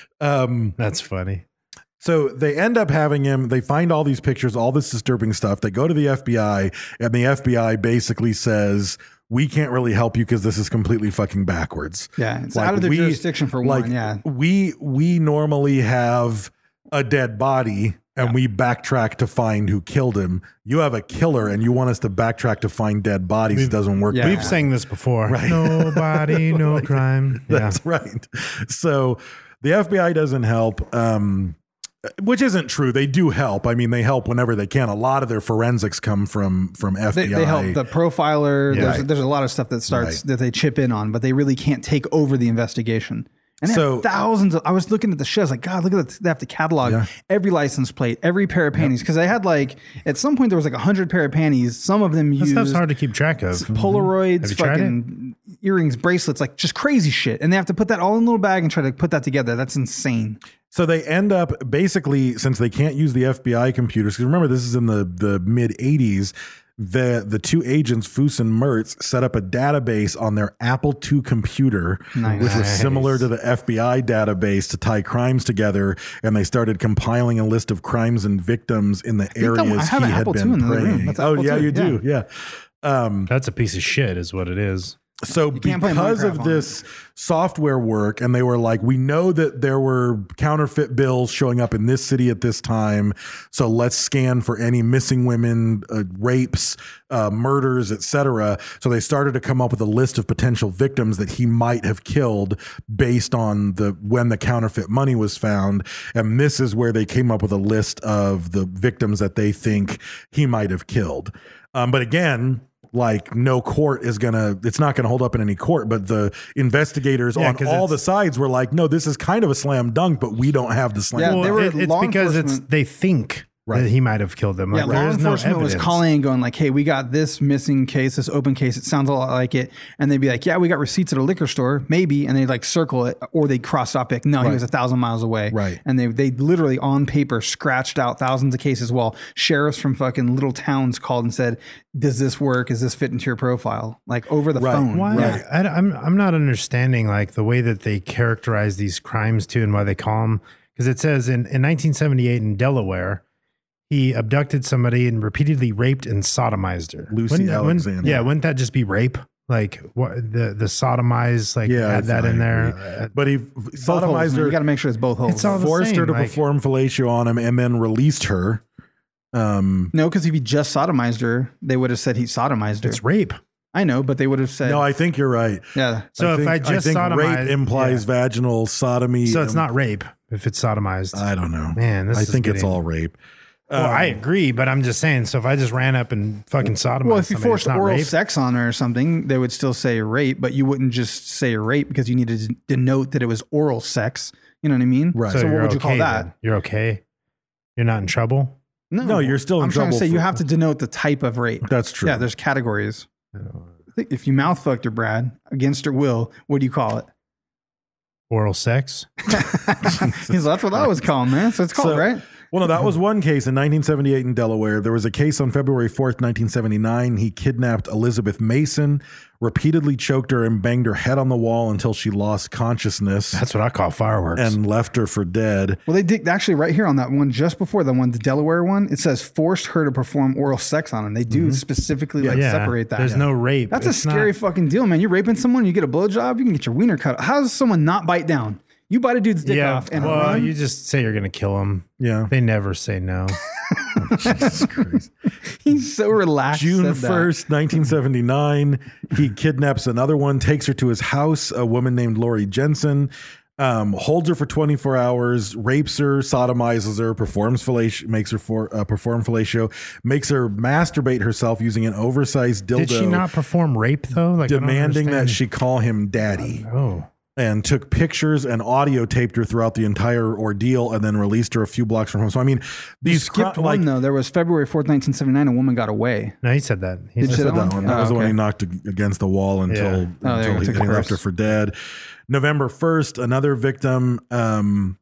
um, that's funny. So they end up having him, they find all these pictures, all this disturbing stuff. They go to the F B I, and the F B I basically says, we can't really help you because this is completely fucking backwards. Yeah, it's like out of the we, jurisdiction for like, one, yeah. We, we normally have a dead body, and yeah. we backtrack to find who killed him. You have a killer, and you want us to backtrack to find dead bodies. We've, it doesn't work. Yeah. We've sang this before. Right. Nobody, no like, crime. That's yeah. right. So the F B I doesn't help, um, which isn't true. They do help. I mean, they help whenever they can. A lot of their forensics come from from F B I. They, they help the profiler. Yeah. There's, right. there's a lot of stuff that starts right. that they chip in on, but they really can't take over the investigation. And they so, have thousands of, I was looking at the shows like, God, look at that. They have to catalog yeah. every license plate, every pair of panties. Because yep. they had like, at some point there was like a hundred pair of panties. Some of them used. That stuff's hard to keep track of. Polaroids, fucking earrings, bracelets, like just crazy shit. And they have to put that all in a little bag and try to put that together. That's insane. So they end up basically, since they can't use the F B I computers, because remember, this is in the, the mid eighties, the the two agents, Foos and Mertz, set up a database on their Apple two computer, nice. which was similar to the F B I database to tie crimes together. And they started compiling a list of crimes and victims in the areas he had Apple been preying. Oh, yeah, two. you do. Yeah. yeah. Um, That's a piece of shit is what it is. So because of this software work, and they were like, we know that there were counterfeit bills showing up in this city at this time, so let's scan for any missing women, uh, rapes, uh, murders, et cetera. So they started to come up with a list of potential victims that he might have killed based on the when the counterfeit money was found. And this is where they came up with a list of the victims that they think he might have killed. Um, but again, like no court is gonna, it's not gonna hold up in any court, but the investigators yeah, on all the sides were like, no, this is kind of a slam dunk, but we don't have the slam yeah, dunk. They were it, it's because it's they think right. that he might have killed them. Like, yeah, law enforcement no was calling and going like, hey, we got this missing case, this open case. It sounds a lot like it. And they'd be like, yeah, we got receipts at a liquor store, maybe. And they'd like circle it, or they'd cross off it. No, right. he was a thousand miles away. Right. And they they literally on paper scratched out thousands of cases while sheriffs from fucking little towns called and said, does this work? Does this fit into your profile? Like over the right. phone. Why? Right. I, I'm, I'm not understanding like the way that they characterize these crimes too and why they call them. Because it says in, in nineteen seventy-eight in Delaware, he abducted somebody and repeatedly raped and sodomized her. Lucy wouldn't, Alexander. Wouldn't, yeah, wouldn't that just be rape? Like what the the sodomize? Like yeah, had that in there. Uh, but he sodomized her. You got to make sure it's both holes. It's all the forced same, her to like, perform fellatio on him, and then released her. Um, no, because if he just sodomized her, they would have said he sodomized her. It's rape. I know, but they would have said No, I think you're right. Yeah. So if think, I just think sodomized- rape implies yeah. vaginal sodomy. So it's um, not rape if it's sodomized. I don't know. Man, this I is think it's getting- all rape. Well, Um, I agree, but I'm just saying. So if I just ran up and fucking sodomized Well, if you somebody, forced it's not oral rape. sex on her or something, they would still say rape, but you wouldn't just say rape because you needed to denote that it was oral sex. You know what I mean? Right. So, So what you're would you okay call that? then. You're okay. You're not in trouble. No, you're still in I'm trying trouble to say for- you have to denote the type of rape. That's true. Yeah, there's categories. I think if you mouth fucked her, Brad, against her will, what do you call it? Oral sex. He's that's what I was calling, man. So it's called, So- right? Well, no, that was one case in nineteen seventy-eight in Delaware. There was a case on February fourth, nineteen seventy-nine. He kidnapped Elizabeth Mason, repeatedly choked her and banged her head on the wall until she lost consciousness. That's what I call fireworks. And left her for dead. Well, they did actually right here on that one, just before the one, the Delaware one, it says forced her to perform oral sex on him. They do specifically like Yeah, separate that. there's no rape. That's a It's scary not- fucking deal, man. You're raping someone, you get a blowjob, you can get your wiener cut. How does someone not bite down? You bite a dude's dick yeah. off and well, run. you just say you're gonna kill him. Yeah. They never say no. Jesus Christ. He's so relaxed. June said that. first, nineteen seventy-nine, he kidnaps another one, takes her to his house, a woman named Lori Jensen, um, holds her for twenty-four hours, rapes her, sodomizes her, performs fellatio, makes her for, uh, perform fellatio, makes her masturbate herself using an oversized dildo. Did she not perform rape though? Like I don't demanding that understand. she call him daddy. Oh. And took pictures and audio taped her throughout the entire ordeal and then released her a few blocks from home. So, I mean, You these skipped cri- one like, though. There was February fourth, nineteen seventy-nine. A woman got away. No, he said that. He Did you I say said that that one? one. That Oh, was the one okay. he knocked ag- against the wall until, Yeah. Oh, there until you he, took and he it left her first. for dead. November first, another victim um,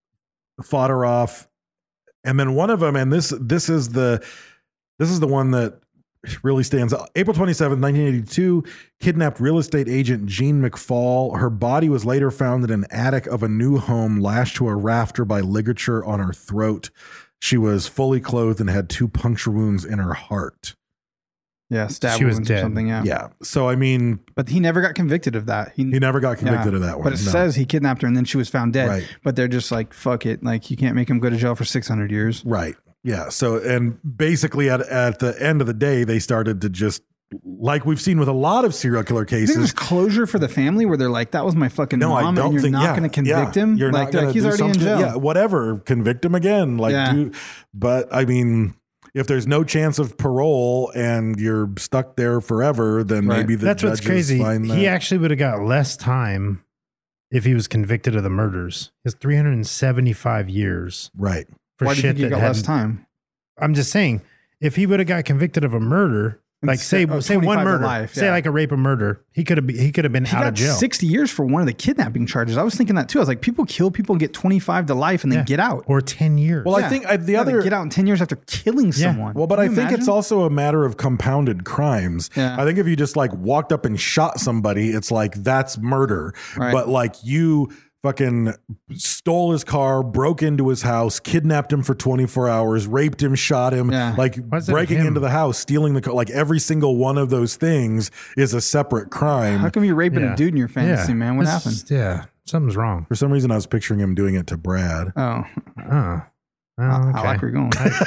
fought her off. And then one of them, and this this is the this is the one that really stands out. April twenty-seventh, nineteen eighty-two, kidnapped real estate agent Jean McFall. Her body was later found in an attic of a new home, lashed to a rafter by ligature on her throat. She was fully clothed and had two puncture wounds in her heart. Yeah, stab She was wounds or dead. something. Yeah. Yeah. So, I mean, But he never got convicted of that. he never got convicted Yeah. of that one. But it no. says he kidnapped her and then she was found dead. Right. But they're just like, fuck it. Like, you can't make him go to jail for six hundred years. Right. Yeah. So, and basically at, at the end of the day, they started to just, like we've seen with a lot of serial killer I think cases. there's closure for the family where they're like, that was my fucking No, mom I don't and you're think not yeah, going to convict yeah. him. You're like, not they're going like, to he's do already in something. jail. Yeah, whatever. Convict him again. Like, Yeah. do, but I mean, if there's no chance of parole and you're stuck there forever, then Right. maybe the That's what's judges crazy. find that. He actually would have got less time if he was convicted of the murders. He has three hundred seventy-five years right. for Why do you shit think he that got less hadn't- time? I'm just saying, if he would have got convicted of a murder, like say Instead- oh, say one twenty-five to murder, life, say yeah. like a rape or murder, he could have he could have been He out got of jail. sixty years for one of the kidnapping charges. I was thinking that too. I was like, people kill people and get twenty-five to life and then Yeah. get out. or ten years. Well, I Yeah. think I, the Yeah, they other get out in ten years after killing someone. Well, but Can I you think it's imagine? also a matter of compounded crimes. Yeah. I think if you just like walked up and shot somebody, it's like that's murder. Right. But like you fucking stole his car, broke into his house, kidnapped him for twenty-four hours, raped him, shot him, Yeah. like Why is it breaking him? into the house, stealing the car. Like every single one of those things is a separate crime. How come you're raping Yeah. a dude in your fantasy, Yeah. man? What This happened? is- Yeah, something's wrong. For some reason, I was picturing him doing it to Brad. Oh, Oh, oh, I, okay. I like where you're going.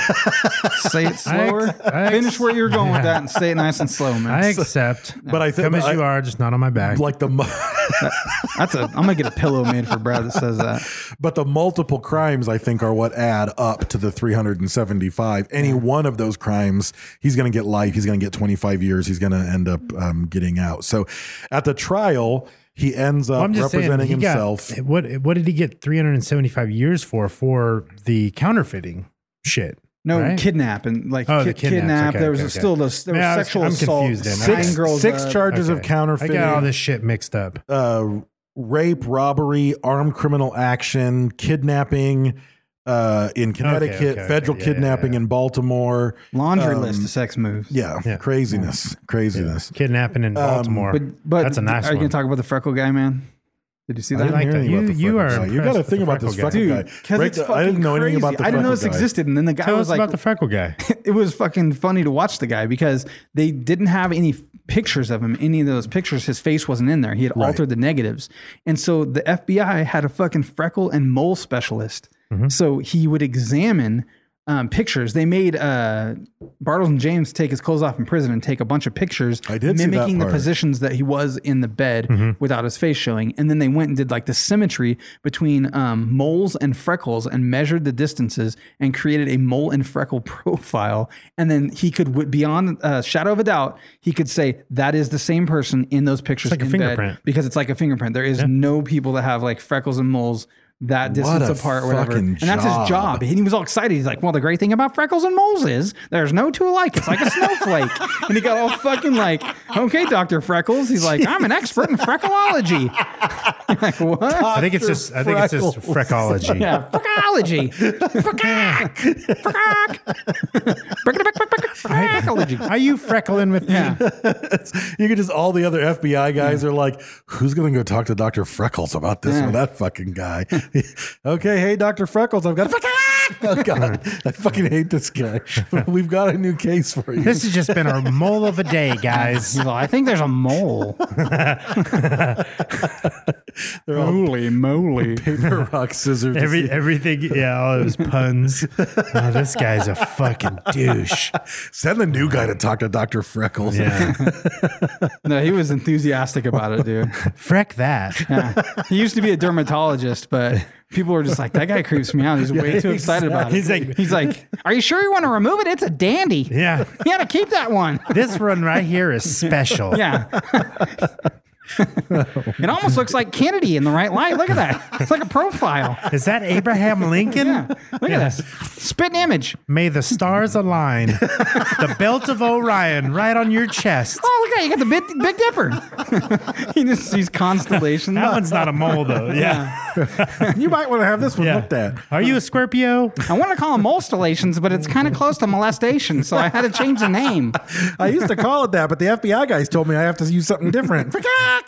Say it slower. I- Finish where you're going with that and say it nice and slow, man. I accept. But I think Come as I- you are, just not on my back. Like the, mu- That's a. I'm gonna get a pillow made for Brad that says that. but the multiple crimes I think are what add up to the three hundred seventy-five. Any one of those crimes, he's going to get life. He's going to get twenty-five years. He's going to end up um, getting out. So at the trial, he ends up Well, I'm just representing saying, he himself. Got, what what did he get three hundred seventy-five years for? For the counterfeiting shit. No, right? kidnap and like Oh, the kid, kidnaps. kidnap. Okay, there was okay, still okay. those. There Yeah, I was was- sexual I'm assault. confused then. tying Six, girls six up. charges of Okay. counterfeiting. I got all this shit mixed up. uh, rape, robbery, armed criminal action, kidnapping uh, in Connecticut, okay, okay. federal Yeah, yeah, kidnapping yeah. in Baltimore. Laundry Um, list of sex moves. Yeah, Yeah. craziness, craziness. Kidnapping in Baltimore. But but That's a nice Are you one. gonna talk about the freckle guy, man? Did you see I that? didn't like hear that. anything You- about the you freckle are guy. You got to impressed think with the about this freckle freckle guy. guy. Dude, because Break it's the- fucking I didn't know anything crazy. about the I didn't know freckle this guy. existed, and then the guy Tell was us like, about the freckle guy. it was fucking funny to watch the guy because they didn't have any pictures of him. Any of those pictures, his face wasn't in there. He had Right. altered the negatives, and so the F B I had a fucking freckle and mole specialist. So he would examine um, pictures. They made uh, Bartles and James take his clothes off in prison and take a bunch of pictures I did see that mimicking the part. positions that he was in the bed Mm-hmm. without his face showing. And then they went and did like the symmetry between um, moles and freckles and measured the distances and created a mole and freckle profile. And then he could, w- beyond uh, shadow of a doubt, he could say that is the same person in those pictures like a in bed fingerprint. because it's like a fingerprint. There is no people that have like freckles and moles that distance a apart or whatever. fucking And that's his job. job. And he was all excited. He's like, well, the great thing about freckles and moles is there's no two alike. It's like a snowflake. And he got all fucking like, okay, Doctor Freckles. He's like, I'm an expert in freckleology. You're like, what? I think it's just I think it's just freckology. Yeah, freckology. Freckak. Freckak. Freckology. Are you freckling with me? Yeah. You could just all the other F B I guys are like, who's going to go talk to Doctor Freckles about this Yeah. or that fucking guy? Okay, hey Doctor Freckles, I've got a oh god, I fucking hate this guy. We've got a new case for you. This has just been our mole of a day, guys. He's like, I think there's a mole. They're all Holy moly. paper, rock, scissors. Every everything, yeah, all those puns. Oh, this guy's a fucking douche. Send the new guy to talk to Doctor Freckles. Yeah, No, he was enthusiastic about it, dude. freck that. Yeah. He used to be a dermatologist, but people were just like, that guy creeps me out. He's way too excited about it. He's like- he's like, are you sure you want to remove it? It's a dandy. Yeah, You got to keep that one. this one right here is special. Yeah. It almost looks like Kennedy in the right light. Look at that. It's like a profile. Is that Abraham Lincoln? Yeah. Look Yeah. at this. Spitting image. May the stars align. The belt of Orion right on your chest. Oh, look at that. You got the Big, Big Dipper. He just sees constellations. That one's not a mole though. Yeah. You might want to have this one Yeah. looked at. Are you a Scorpio? I want to call them molestations, but it's kind of close to molestation, so I had to change the name. I used to call it that, but the F B I guys told me I have to use something different.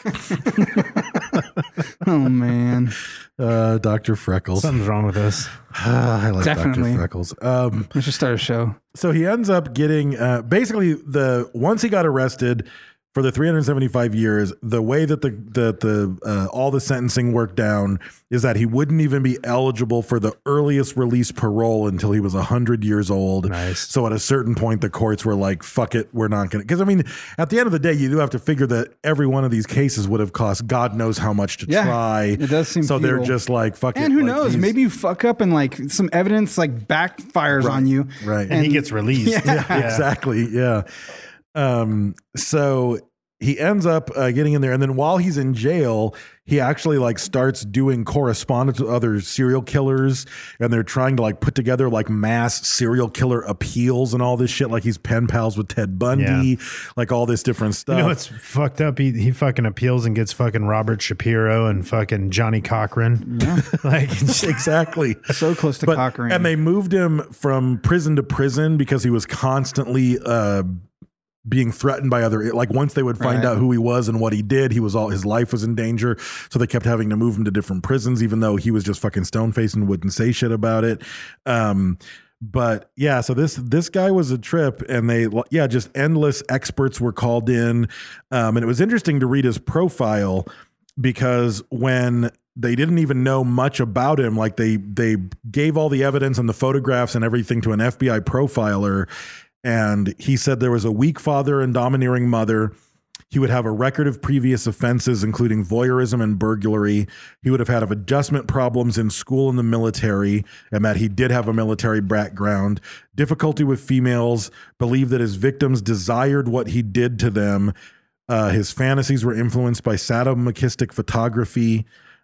Oh, man. uh, Doctor Freckles. Something's wrong with us. I like Definitely. Doctor Freckles. Um, We should start a show. so he ends up getting uh, basically the once he got arrested for the three hundred seventy-five years, the way that the that the uh, all the sentencing worked down is that he wouldn't even be eligible for the earliest release parole until he was one hundred years old. Nice. So at a certain point, the courts were like, fuck it, we're not going to. Because, I mean, at the end of the day, you do have to figure that every one of these cases would have cost God knows how much to Yeah, try. it does seem So they're futile. just like, fuck it. And who like, knows? he's- Maybe you fuck up and like some evidence like backfires Right, on you. right. And he gets released. Yeah. Exactly. Yeah. Um, so he ends up uh, getting in there, and then while he's in jail, he actually like starts doing correspondence with other serial killers, and they're trying to like put together like mass serial killer appeals and all this shit. Like he's pen pals with Ted Bundy, Yeah. like all this different stuff. You know what's fucked up? He he fucking appeals and gets fucking Robert Shapiro and fucking Johnny Cochran. Yeah. Like exactly. So close to But- Cochrane. And they moved him from prison to prison because he was constantly uh, being threatened by other, like once they would find Right. out who he was and what he did, he was all, his life was in danger. So they kept having to move him to different prisons, even though he was just fucking stone faced and wouldn't say shit about it. Um, but yeah, so this, this guy was a trip, and they, yeah, just endless experts were called in. Um, and it was interesting to read his profile, because when they didn't even know much about him, like they they gave all the evidence and the photographs and everything to an F B I profiler, and he said there was a weak father and domineering mother. He would have a record of previous offenses, including voyeurism and burglary. He would have had adjustment problems in school and the military, and that he did have a military background. Difficulty with females, believed that his victims desired what he did to them. Uh, his fantasies were influenced by sadomasochistic photography.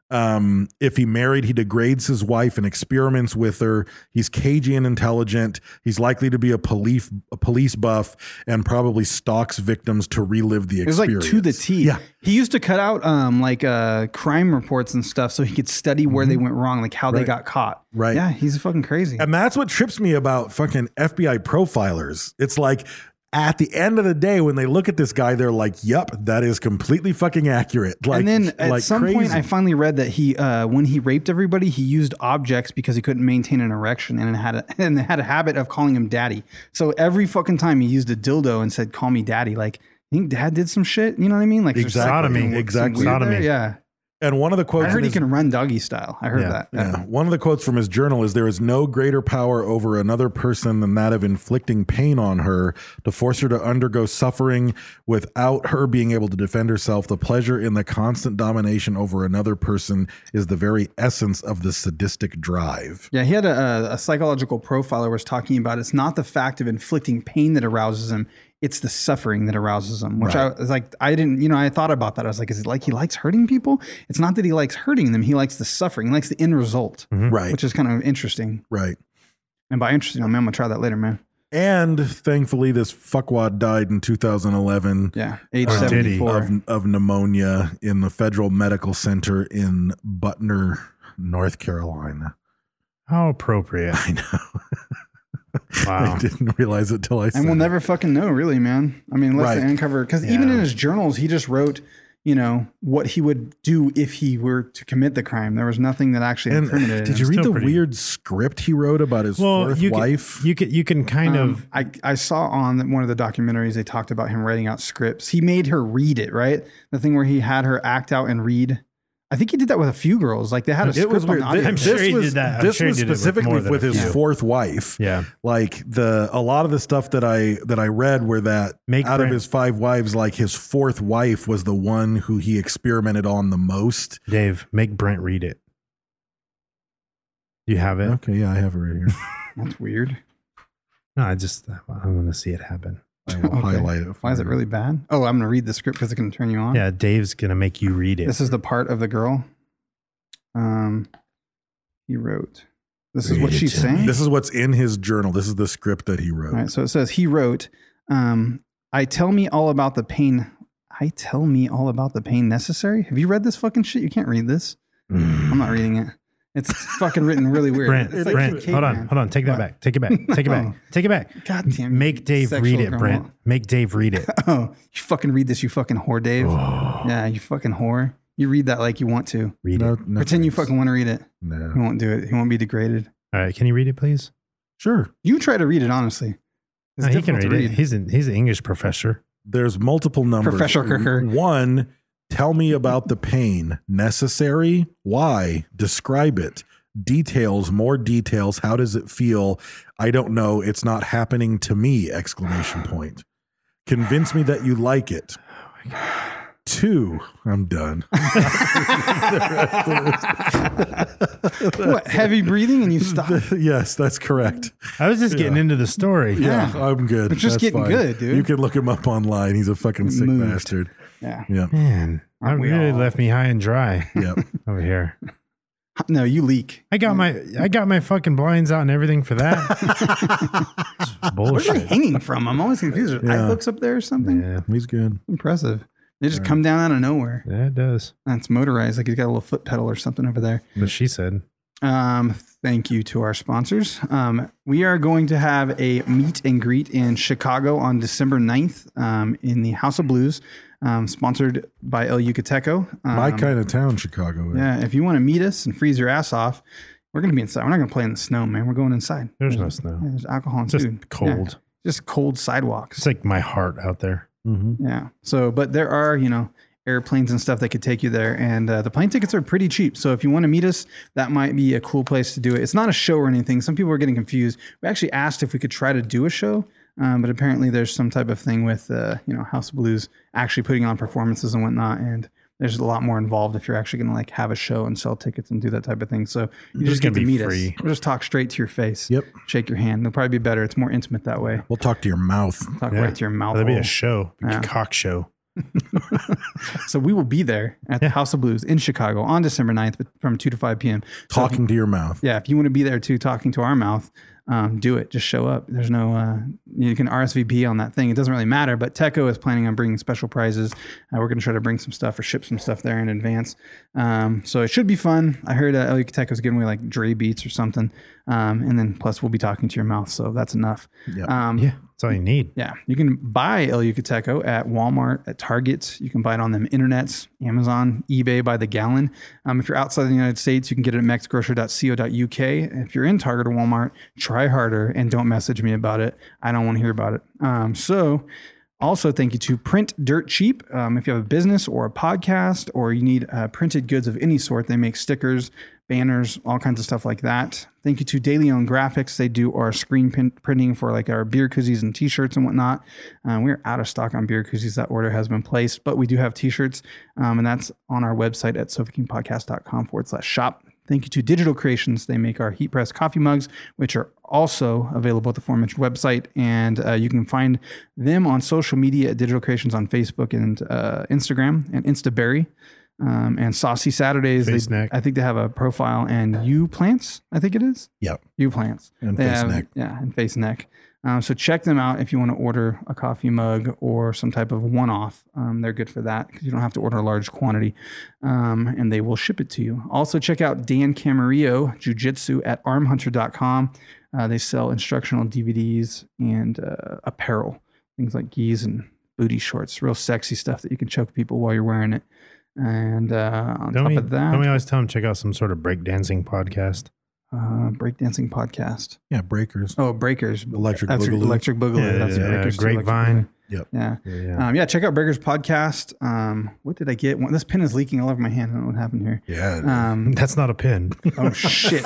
Um, if he married, he degrades his wife and experiments with her. He's cagey and intelligent. He's likely to be a police a police buff and probably stalks victims to relive the It was like experience. to the T. Yeah. He used to cut out um like uh crime reports and stuff so he could study where they went wrong, like how they Right. got caught. Right. Yeah, he's fucking crazy. And that's what trips me about fucking F B I profilers. It's like, at the end of the day, when they look at this guy, they're like, "Yep, that is completely fucking accurate." Like, and then at like some crazy. point, I finally read that he, uh, when he raped everybody, he used objects because he couldn't maintain an erection, and had a, and had a habit of calling him daddy. So every fucking time he used a dildo and said, "Call me daddy," like, you think dad did some shit? You know what I mean? Like there's Exactly. something- Sodomy. something Exactly. weird there? Sodomy. Yeah. And one of the quotes I heard in he his- can run doggy style. I heard Yeah. that. Yeah. One of the quotes from his journal is, "There is no greater power over another person than that of inflicting pain on her, to force her to undergo suffering without her being able to defend herself. The pleasure in the constant domination over another person is the very essence of the sadistic drive." Yeah, he had a, a psychological profiler was talking about it's not the fact of inflicting pain that arouses him, it's the suffering that arouses him, which Right. I was like, I didn't, you know, I thought about that. I was like, is it like he likes hurting people? It's not that he likes hurting them. He likes the suffering. He likes the end result, Right. which is kind of interesting. Right. And by interesting, I mean, I'm going to try that later, man. And thankfully, this fuckwad died in two thousand eleven. Yeah, age Or did he? seventy-four. Of, of pneumonia in the Federal Medical Center in Butner, North Carolina. How appropriate. I know. Wow. I didn't realize it till I said And we'll it. never fucking know, really, man. I mean, unless Right. they uncover, because even Yeah. in his journals, he just wrote, you know, what he would do if he were to commit the crime. There was nothing that actually And incriminated did you him. read Still the pretty- weird script he wrote about his Well, fourth you can, wife? you can you can kind Um, of I, I saw on one of the documentaries they talked about him writing out scripts. He made her read it, right? The thing where he had her act out and read. I think he did that with a few girls. Like they had a It script was on weird. the audio. I'm sure he was, did that. I'm This sure he was did it with specifically more than with, a his few. fourth wife. Yeah. Like the a lot of the stuff that I that I read were that Make out Brent- of his five wives, like his fourth wife was the one who he experimented on the most. Dave, make Brent read it. You have it? Okay, yeah, I have it right here. That's weird. No, I just I want to see it happen. I will Okay. highlight it. Why is it really bad? Oh, I'm going to read the script because it can turn you on. Yeah, Dave's gonna make you read it. This is the part of the girl. Um, he wrote. This is Read what it she's to saying. me. This is what's in his journal. This is the script that he wrote. All right, so it says he wrote, um, I tell me all about the pain. I tell me all about the pain necessary. Have you read this fucking shit? You can't read this. I'm not reading it. It's fucking written really weird. Brent, It's like Brent, Caveman. hold on, hold on. Take that What? back. Take it back. Take it No. back. Take it back. God damn you, Make Dave sexual read it, criminal. Brent. Make Dave read it. Oh, you fucking read this, you fucking whore, Dave. Yeah, you fucking whore. You read that like you want to. Read No, it. no Pretend you thanks. fucking want to read it. He No. won't do it. He won't be degraded. All right, can you read it, please? Sure. You try to read it, honestly. It's No, he can difficult read to it. He's an he's an English professor. There's multiple numbers. Professor Kirker. One, tell me about the pain. Necessary? Why? Describe it. Details, more details. How does it feel? I don't know. It's not happening to me! Exclamation point. Convince me that you like it. Two, I'm done. What, heavy breathing and you stop? Yes, that's correct. I was just getting Yeah. into the story. Yeah, I'm good. It's just That's getting fine. good, dude. You can look him up online. He's a fucking sick Moved. bastard. Yeah. Yeah. Man, that Aren't we really all? left me high and dry Yep. over here. No, you leak. I got my I got my fucking blinds out and everything for that. It's Where's it bullshit. hanging from? I'm always confused. Are Yeah. iBooks up there or something? Yeah, He's good. Impressive. They just come down out of nowhere. yeah, it does. And it's motorized. Like he's got a little foot pedal or something over there. But she said, Um, thank you to our sponsors. Um, we are going to have a meet and greet in Chicago on December ninth um, in the House of Blues, um, sponsored by El Yucateco. Um, My kind of town, Chicago. Yeah, if you want to meet us and freeze your ass off, we're going to be inside. We're not going to play in the snow, man. We're going inside. "There's no snow. Yeah, there's alcohol and It's just food. cold. Yeah, just cold sidewalks. It's like my heart out there." Mm-hmm. Yeah. So, but there are, you know, airplanes and stuff that could take you there. And uh, the plane tickets are pretty cheap. So if you want to meet us, that might be a cool place to do it. It's not a show or anything. Some people are getting confused. We actually asked if we could try to do a show. Um, but apparently there's some type of thing with, uh, you know, House of Blues actually putting on performances and whatnot. And there's a lot more involved if you're actually going to like have a show and sell tickets and do that type of thing. So you It's just get gonna to be meet free. us. We'll just talk straight to your face. Yep. Shake your hand. It'll probably be better. It's more intimate that way. We'll talk to your mouth. Talk Yeah. right to your mouth. That'd be hole. a show, a Yeah. cock show. So we will be there at the House of Blues in Chicago on December ninth from two to five p.m. So if Talking to your mouth. yeah, if you want to be there too, talking to our mouth, um, do it. Just show up. There's no, uh, you can R S V P on that thing. It doesn't really matter, but Teco is planning on bringing special prizes. Uh, we're going to try to bring some stuff or ship some stuff there in advance. Um, so it should be fun. I heard uh, El Yucateco is giving away like Dre Beats or something. Um, and then plus we'll be talking to your mouth. So that's enough. Yep. Um, Yeah, that's all you need. yeah, you can buy El Yucateco at Walmart, at Target. You can buy it on them internets, Amazon, eBay by the gallon. Um, if you're outside the United States, you can get it at mex grocer dot co dot u k. If you're in Target or Walmart, try harder and don't message me about it. I don't want to hear about it. Um, so Also, thank you to Print Dirt Cheap. Um, if you have a business or a podcast or you need uh, printed goods of any sort, they make stickers, banners, all kinds of stuff like that. Thank you to Daily Own Graphics. They do our screen pin- printing for like our beer koozies and t-shirts and whatnot. Um, we're out of stock on beer koozies. That order has been placed, but we do have t-shirts, um, and that's on our website at sofakingpodcast.com forward slash shop. Thank you to Digital Creations. They make our heat press coffee mugs, which are also available at the aforementioned website. And uh, you can find them on social media at Digital Creations on Facebook and uh, Instagram and Instaberry. Um, and Saucy Saturdays, Face they, Neck. I think they have a profile, and U Plants, I think it is. Yep. U Plants. And They Face have- Neck. Yeah, and Face Neck. Um, so check them out if you want to order a coffee mug or some type of one-off. Um, they're good for that because you don't have to order a large quantity, um, and they will ship it to you. Also, check out Dan Camarillo Jiu-Jitsu at arm hunter dot com. Uh, they sell instructional D V Ds and uh, apparel, things like gis and booty shorts, real sexy stuff that you can choke people while you're wearing it. And uh, on Don't top we, of that, don't we always tell them check out some sort of breakdancing podcast? uh, breakdancing podcast. Yeah, Breakers. Oh, Breakers. Electric That's Boogaloo. Electric Boogaloo. Yeah, That's yeah, Breakers. too, Electric Grapevine. Boogaloo. Yep. Yeah. Yeah, yeah. Um, yeah, check out Breakers podcast. Um, what did I get? One, this pen is leaking all over my hand. I don't know what happened here. Yeah. Um, That's not a pin. oh, shit.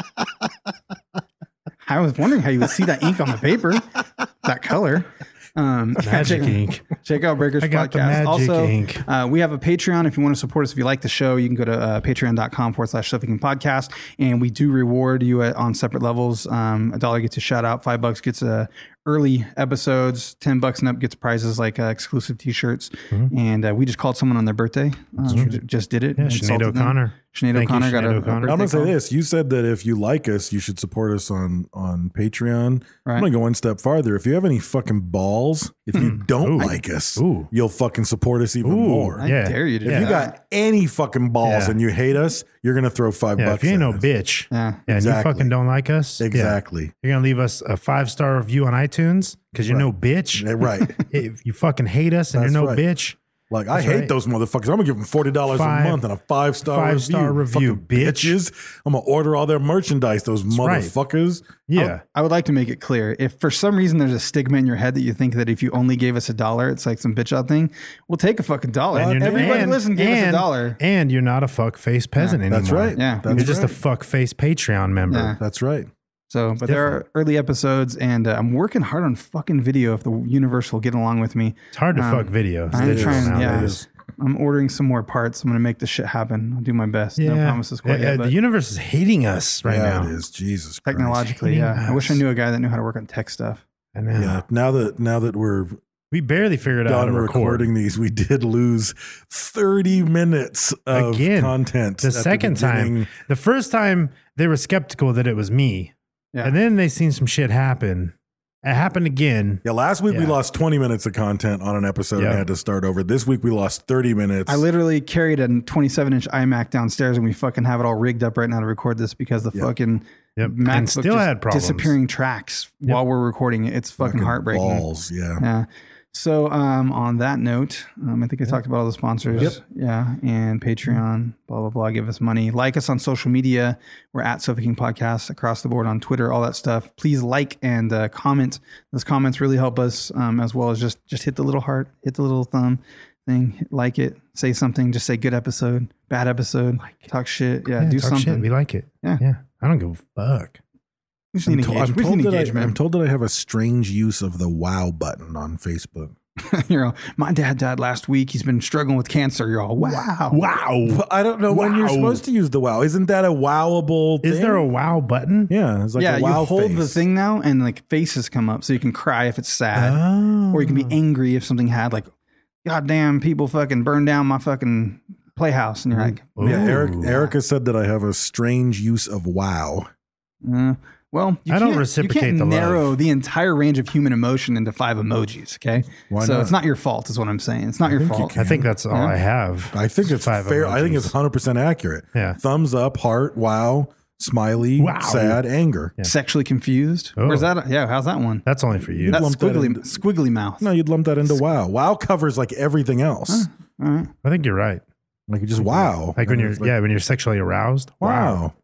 I was wondering how you would see that ink on the paper, that color. Um, Magic check, ink. Check out Breakers I got the podcast. magic Also, ink. Uh, we have a Patreon. If you want to support us, if you like the show, you can go to uh, patreon.com forward slash Sofaking Podcast. And we do reward you at, on separate levels. Um, a dollar gets a shout out. Five bucks gets a early episodes. Ten bucks and up gets prizes like uh, exclusive t-shirts. Mm-hmm. And uh, we just called someone on their birthday. Um, j- just did it. Yeah, Insulted Sinead them. O'Connor. Sinead Thank you, O'Connor got Sinead a, O'Connor. a birthday I'm gonna say call. this. You said that if you like us, you should support us on on Patreon. Right. I'm gonna go one step farther. If you have any fucking balls, if you don't Ooh. like us, Ooh. you'll fucking support us even Ooh. more. I Yeah. dare you to If do you that. got any fucking balls Yeah. and you hate us, you're gonna throw five Yeah, bucks. if you ain't at no us. bitch, Yeah. yeah, and Exactly. you fucking don't like us, yeah, Exactly. you're gonna leave us a five star review on iTunes because you're no bitch. Yeah, right. If you fucking hate us and That's you're no right. bitch, Like I That's hate right. those motherfuckers. I'm gonna give them forty dollars a Five- month and a five star five-star review, Fucking bitch. bitches. I'm gonna order all their merchandise. Those right. motherfuckers. yeah, I would like to make it clear. If for some reason there's a stigma in your head that you think that if you only gave us a dollar, it's like some bitch out thing, we'll take a fucking dollar. And you're- Everybody and- listen, give us a and- dollar. and you're not a fuck face peasant anymore. That's right. Yeah. That's you're just right. a fuck face Patreon member. Yeah. That's right. So, but there are early episodes, and uh, I'm working hard on fucking video if the universe will get along with me. It's hard to Um, fuck videos. I'm digital trying, yeah. nowadays. I'm ordering some more parts. I'm going to make this shit happen. I'll do my best. Yeah, No promises quite Yeah, yet, the but universe is hating us right yeah, now. it is. Jesus Christ. technologically, Hating yeah. I wish I us. knew a guy that knew how to work on tech stuff. I know. Yeah. Now that now that we're We barely figured out how done to record. recording these, we did lose thirty minutes of Again, content. The at second time, beginning. the first time they were skeptical that it was me, Yeah. and then they seen some shit happen. It happened again. Yeah, last week we Yeah. lost twenty minutes of content on an episode Yeah. and had to start over. This week we lost thirty minutes. I literally carried a twenty-seven inch iMac downstairs, and we fucking have it all rigged up right now to record this because the Yep. fucking Yep. MacBook And still just had problems. disappearing tracks Yep. while we're recording it. It's fucking, Fucking heartbreaking. balls. Yeah. Yeah. So um, on that note, um, I think I talked about all the sponsors. Yep. Yeah. And Patreon, blah, blah, blah. Give us money. Like us on social media. We're at Sofa King Podcast across the board on Twitter, all that stuff. Please like and uh, comment. Those comments really help us, um, as well as just, just hit the little heart, hit the little thumb thing, like it, say something, just say good episode, bad episode, talk shit. Yeah. Yeah, do talk something. shit. We like it. Yeah. Yeah. I don't give a fuck. We just I'm, need to- I'm engagement. We just told need that I, engagement. I'm told that I have a strange use of the wow button on Facebook. You're all, my dad died last week. He's been struggling with cancer. You're all, wow. Wow. But I don't know when you're Wow. supposed to use the wow. Isn't that a wowable thing? Is there a wow button? Yeah, it's like yeah, a wow you hold face. the thing now and like faces come up so you can cry if it's sad. Oh. Or you can be angry if something had like, God damn, people fucking burned down my fucking playhouse. And you're like, Yeah, Eric, Ooh. Erica said that I have a strange use of wow. uh, well, you I don't can't- reciprocate you can't the love. narrow the entire range of human emotion into five emojis. Okay. Why so not? it's not your fault is what I'm saying. It's not your think you fault. can. I think that's all Yeah. I have. I think it's Five fair. I think emojis. it's one hundred percent accurate. Yeah. Thumbs up, heart, wow, smiley, Wow. sad, anger. Yeah. Sexually confused. Oh. Where's that? Yeah. How's that one? That's only for you. That's lump that squiggly, into- squiggly mouth. No, you'd lump that into wow. Wow covers like everything else. I think you're right. Like just wow. Like when And you're it's like, yeah, when you're sexually aroused. wow.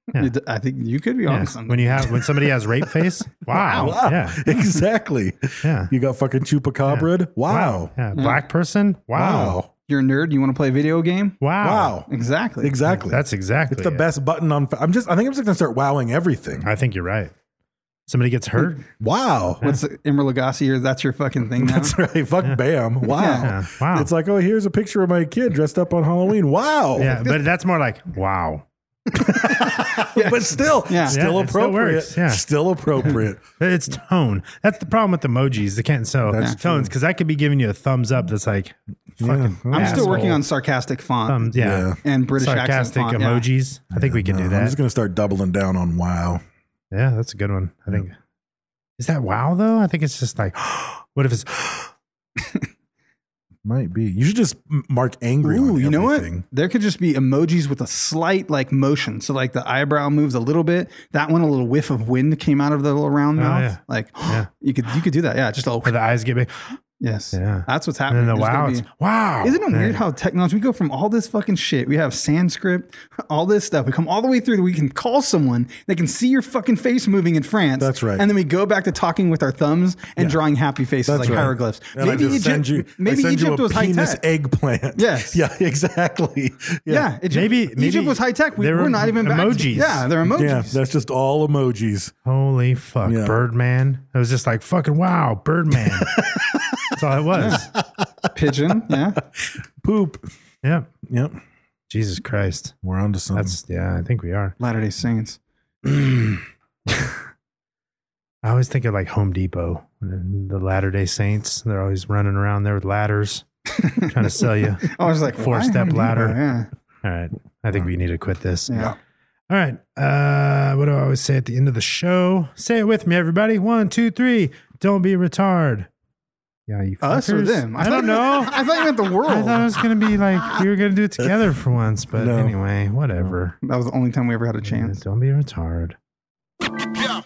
Yeah. I think you could be Yeah. on something. When you have when somebody has rape face, wow, Wow. yeah, Exactly. yeah, You got fucking chupacabra. Wow. yeah, black person, wow, Wow. You're a nerd. You want to play a video game? wow, Wow. Exactly. Exactly. That's exactly It's the it. best button on. I'm just. I think I'm just gonna start wowing everything. I think you're right. Somebody gets hurt. Wow. What's the, Emerald Lagasse? Or that's your fucking thing now? That's right. Fuck Bam. Wow. Yeah. Wow. It's like, oh, here's a picture of my kid dressed up on Halloween. Wow. Yeah, but that's more like wow. But still, Yeah. still Yeah, it still appropriate. works, yeah. Still appropriate. It's tone. That's the problem with emojis. They can't so That's tones because I could be giving you a thumbs up. That's like fucking. Yeah. I'm still asshole. working on sarcastic font thumbs. Yeah. Yeah. and British Sarcastic accent font. yeah. emojis. I think we can No, do I'm that. just gonna start doubling down on wow. Yeah, that's a good one. I think. Is that wow though? I think it's just like, what if it's Might be. You should just m- mark angry Ooh, on you know what? everything. There could just be emojis with a slight like motion. So like the eyebrow moves a little bit. That one, a little whiff of wind came out of the little round Oh, mouth. yeah. Like Yeah. you could you could do that. Yeah, just a where the eyes get big? yes. Yeah. That's what's And happening. then the There's gonna wow, be- it's wow. Isn't it weird Yeah. how technology, we go from all this fucking shit. We have Sanskrit, all this stuff. We come all the way through that we can call someone. They can see your fucking face moving in France. That's right. And then we go back to talking with our thumbs and Yeah. drawing happy faces That's like right. hieroglyphs. And I maybe just Egypt, send you, maybe I send Egypt you a was high penis tech. eggplant. Yes. Yeah, exactly. Yeah. Egypt, Maybe- maybe Egypt was high tech. We, they were we're not even back to- emojis. yeah, they're emojis. Yeah, that's just all emojis. Holy fuck, Yeah. Birdman. It was just like fucking wow, Birdman. That's all it was. Pigeon. Yeah. Poop. Yep. Yep. Jesus Christ. We're on to something. That's yeah. I think we are. Latter day Saints. I always think of like Home Depot, the Latter Day Saints. They're always running around there with ladders, trying to sell you I was like, four why step Home Depot? ladder. Yeah. All right, I think we need to quit this. Yeah. All right. Uh, what do I always say at the end of the show? Say it with me, everybody. One, two, three. Don't be a retard. Yeah, you Us or fuckers. them? I, thought don't you meant- know. I thought you meant the world. I thought it was going to be like we were going to do it together for once, but No. anyway, whatever. That was the only time we ever had a chance. Don't be a retard. Yeah,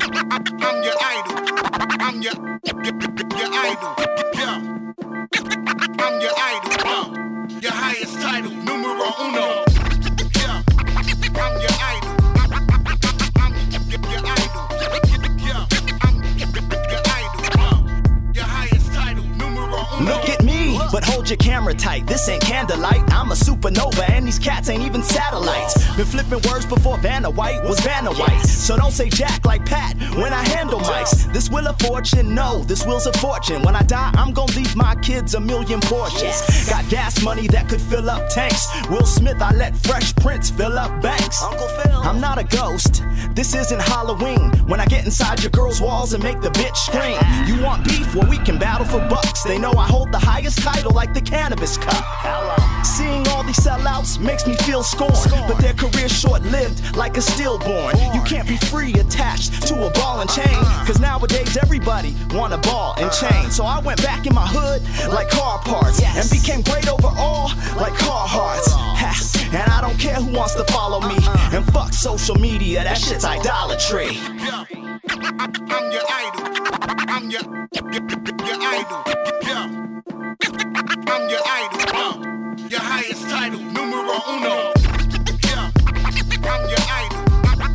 I'm your idol. I'm your, your, your idol. Yeah, I'm your idol. Uh, your highest title, numero uno. Yeah, I'm your idol. I'm your, your idol. Yeah, I'm your idol. Uh, your highest title, numero uno. Look at me, but hold your camera tight. This ain't candlelight. I'm a supernova, and these cats ain't even satellites. Been flipping words before Vanna White was Vanna White. So don't say Jack like Pat when I handle mics. This wheel of fortune, no, this wheel's of fortune. When I die, I'm gonna leave my kids a million Porsches. Got gas money that could fill up tanks. Will Smith, I let Fresh Prince fill up banks. Uncle Phil, I'm not a ghost. This isn't Halloween. When I get inside your girl's walls and make the bitch scream. You want beef? Well, we can battle for bucks. They know I hold the highest title like the cannabis cup. Seeing all these sellouts makes me feel scorned, but their career's short-lived like a stillborn. You can't be free attached to a ball and chain, cause nowadays everybody want a ball and chain. So I went back in my hood like car parts and became great overall like Carhartts. Ha, and I don't care who wants to follow me, and fuck social media, that shit's idolatry. Yeah, I'm your idol. I'm your, your, your idol. Yeah, I'm your idol. Uh, your highest title, numero uno. Yeah, I'm your idol.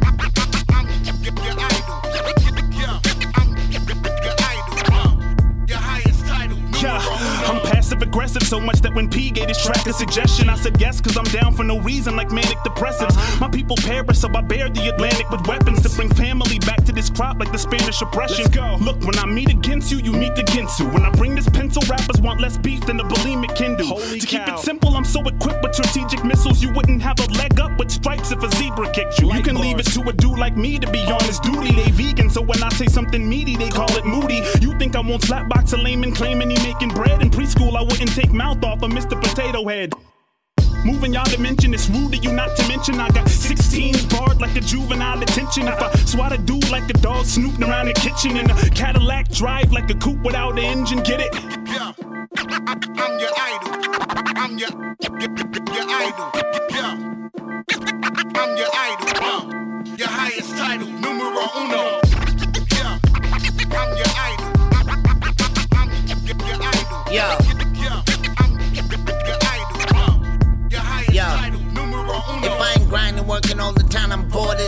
I'm your, your idol. Yeah, I'm your idol. Uh, your highest title, numero Yeah, uno. I'm passive aggressive so much that when P gave his track a suggestion, I said yes, cause I'm down for no reason like manic depressives. My people perish, so I bear the Atlantic with weapons to bring family back to this crop like the Spanish oppression. Let's go. Look, when I meet against you, you meet against you. When I bring this pencil, rappers want less beef than a bulimic Hindu. Holy to keep cow. it simple, I'm so equipped with strategic missiles, you wouldn't have a leg up with stripes if a zebra kicked you. You can leave it to a dude like me to be on his duty. They vegan, so when I say something meaty, they call it moody. You think I won't slapbox a layman claiming he making bread? In preschool, I wouldn't take mouth off of Mister Potato Head. Moving y'all dimension, it's rude of you not to mention I got sixteens barred like a juvenile detention. If I swat a dude like a dog snooping around the kitchen in a Cadillac drive like a coupe without an engine, get it? Yeah, I'm your idol. I'm your, your, your idol. Yeah, I'm your idol. Uh, your highest title, numero uno. Yeah, I'm your idol. I'm your, your idol. Yo. Yeah, I'm your idol. Uh, your highest Yo. title, numero uno. If I ain't grinding, working all the time, I'm bored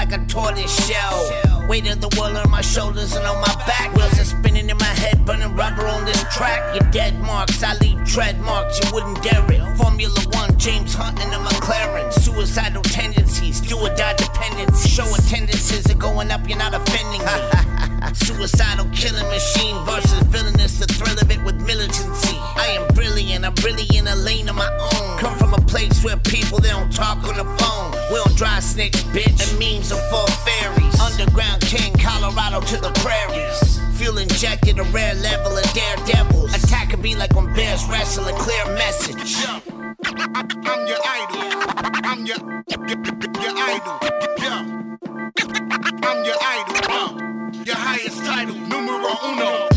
like a tortoise shell. Weight of the world on my shoulders and on my back. Wheels are spinning in my head, burning rubber on this track. Your dead marks, I leave tread marks, you wouldn't dare it. Formula One, James Hunt in a McLaren. Suicidal tendencies, do or die dependency. Show attendances are going up, you're not offending me. Suicidal killing machine versus villainous, the thrill of it with militancy. I am brilliant, I'm really in a lane of my own. Come from a place where people, they don't talk on the phone. We don't dry snitch, bitch, and memes are full fairies. Underground king, Colorado to the prairies. Fuel injected, a rare level of daredevils. Attack could be like when bears wrestle, a clear message. I'm your idol. I'm your, your, your idol. Yeah. I'm your idol. Uh, your highest title, numero uno.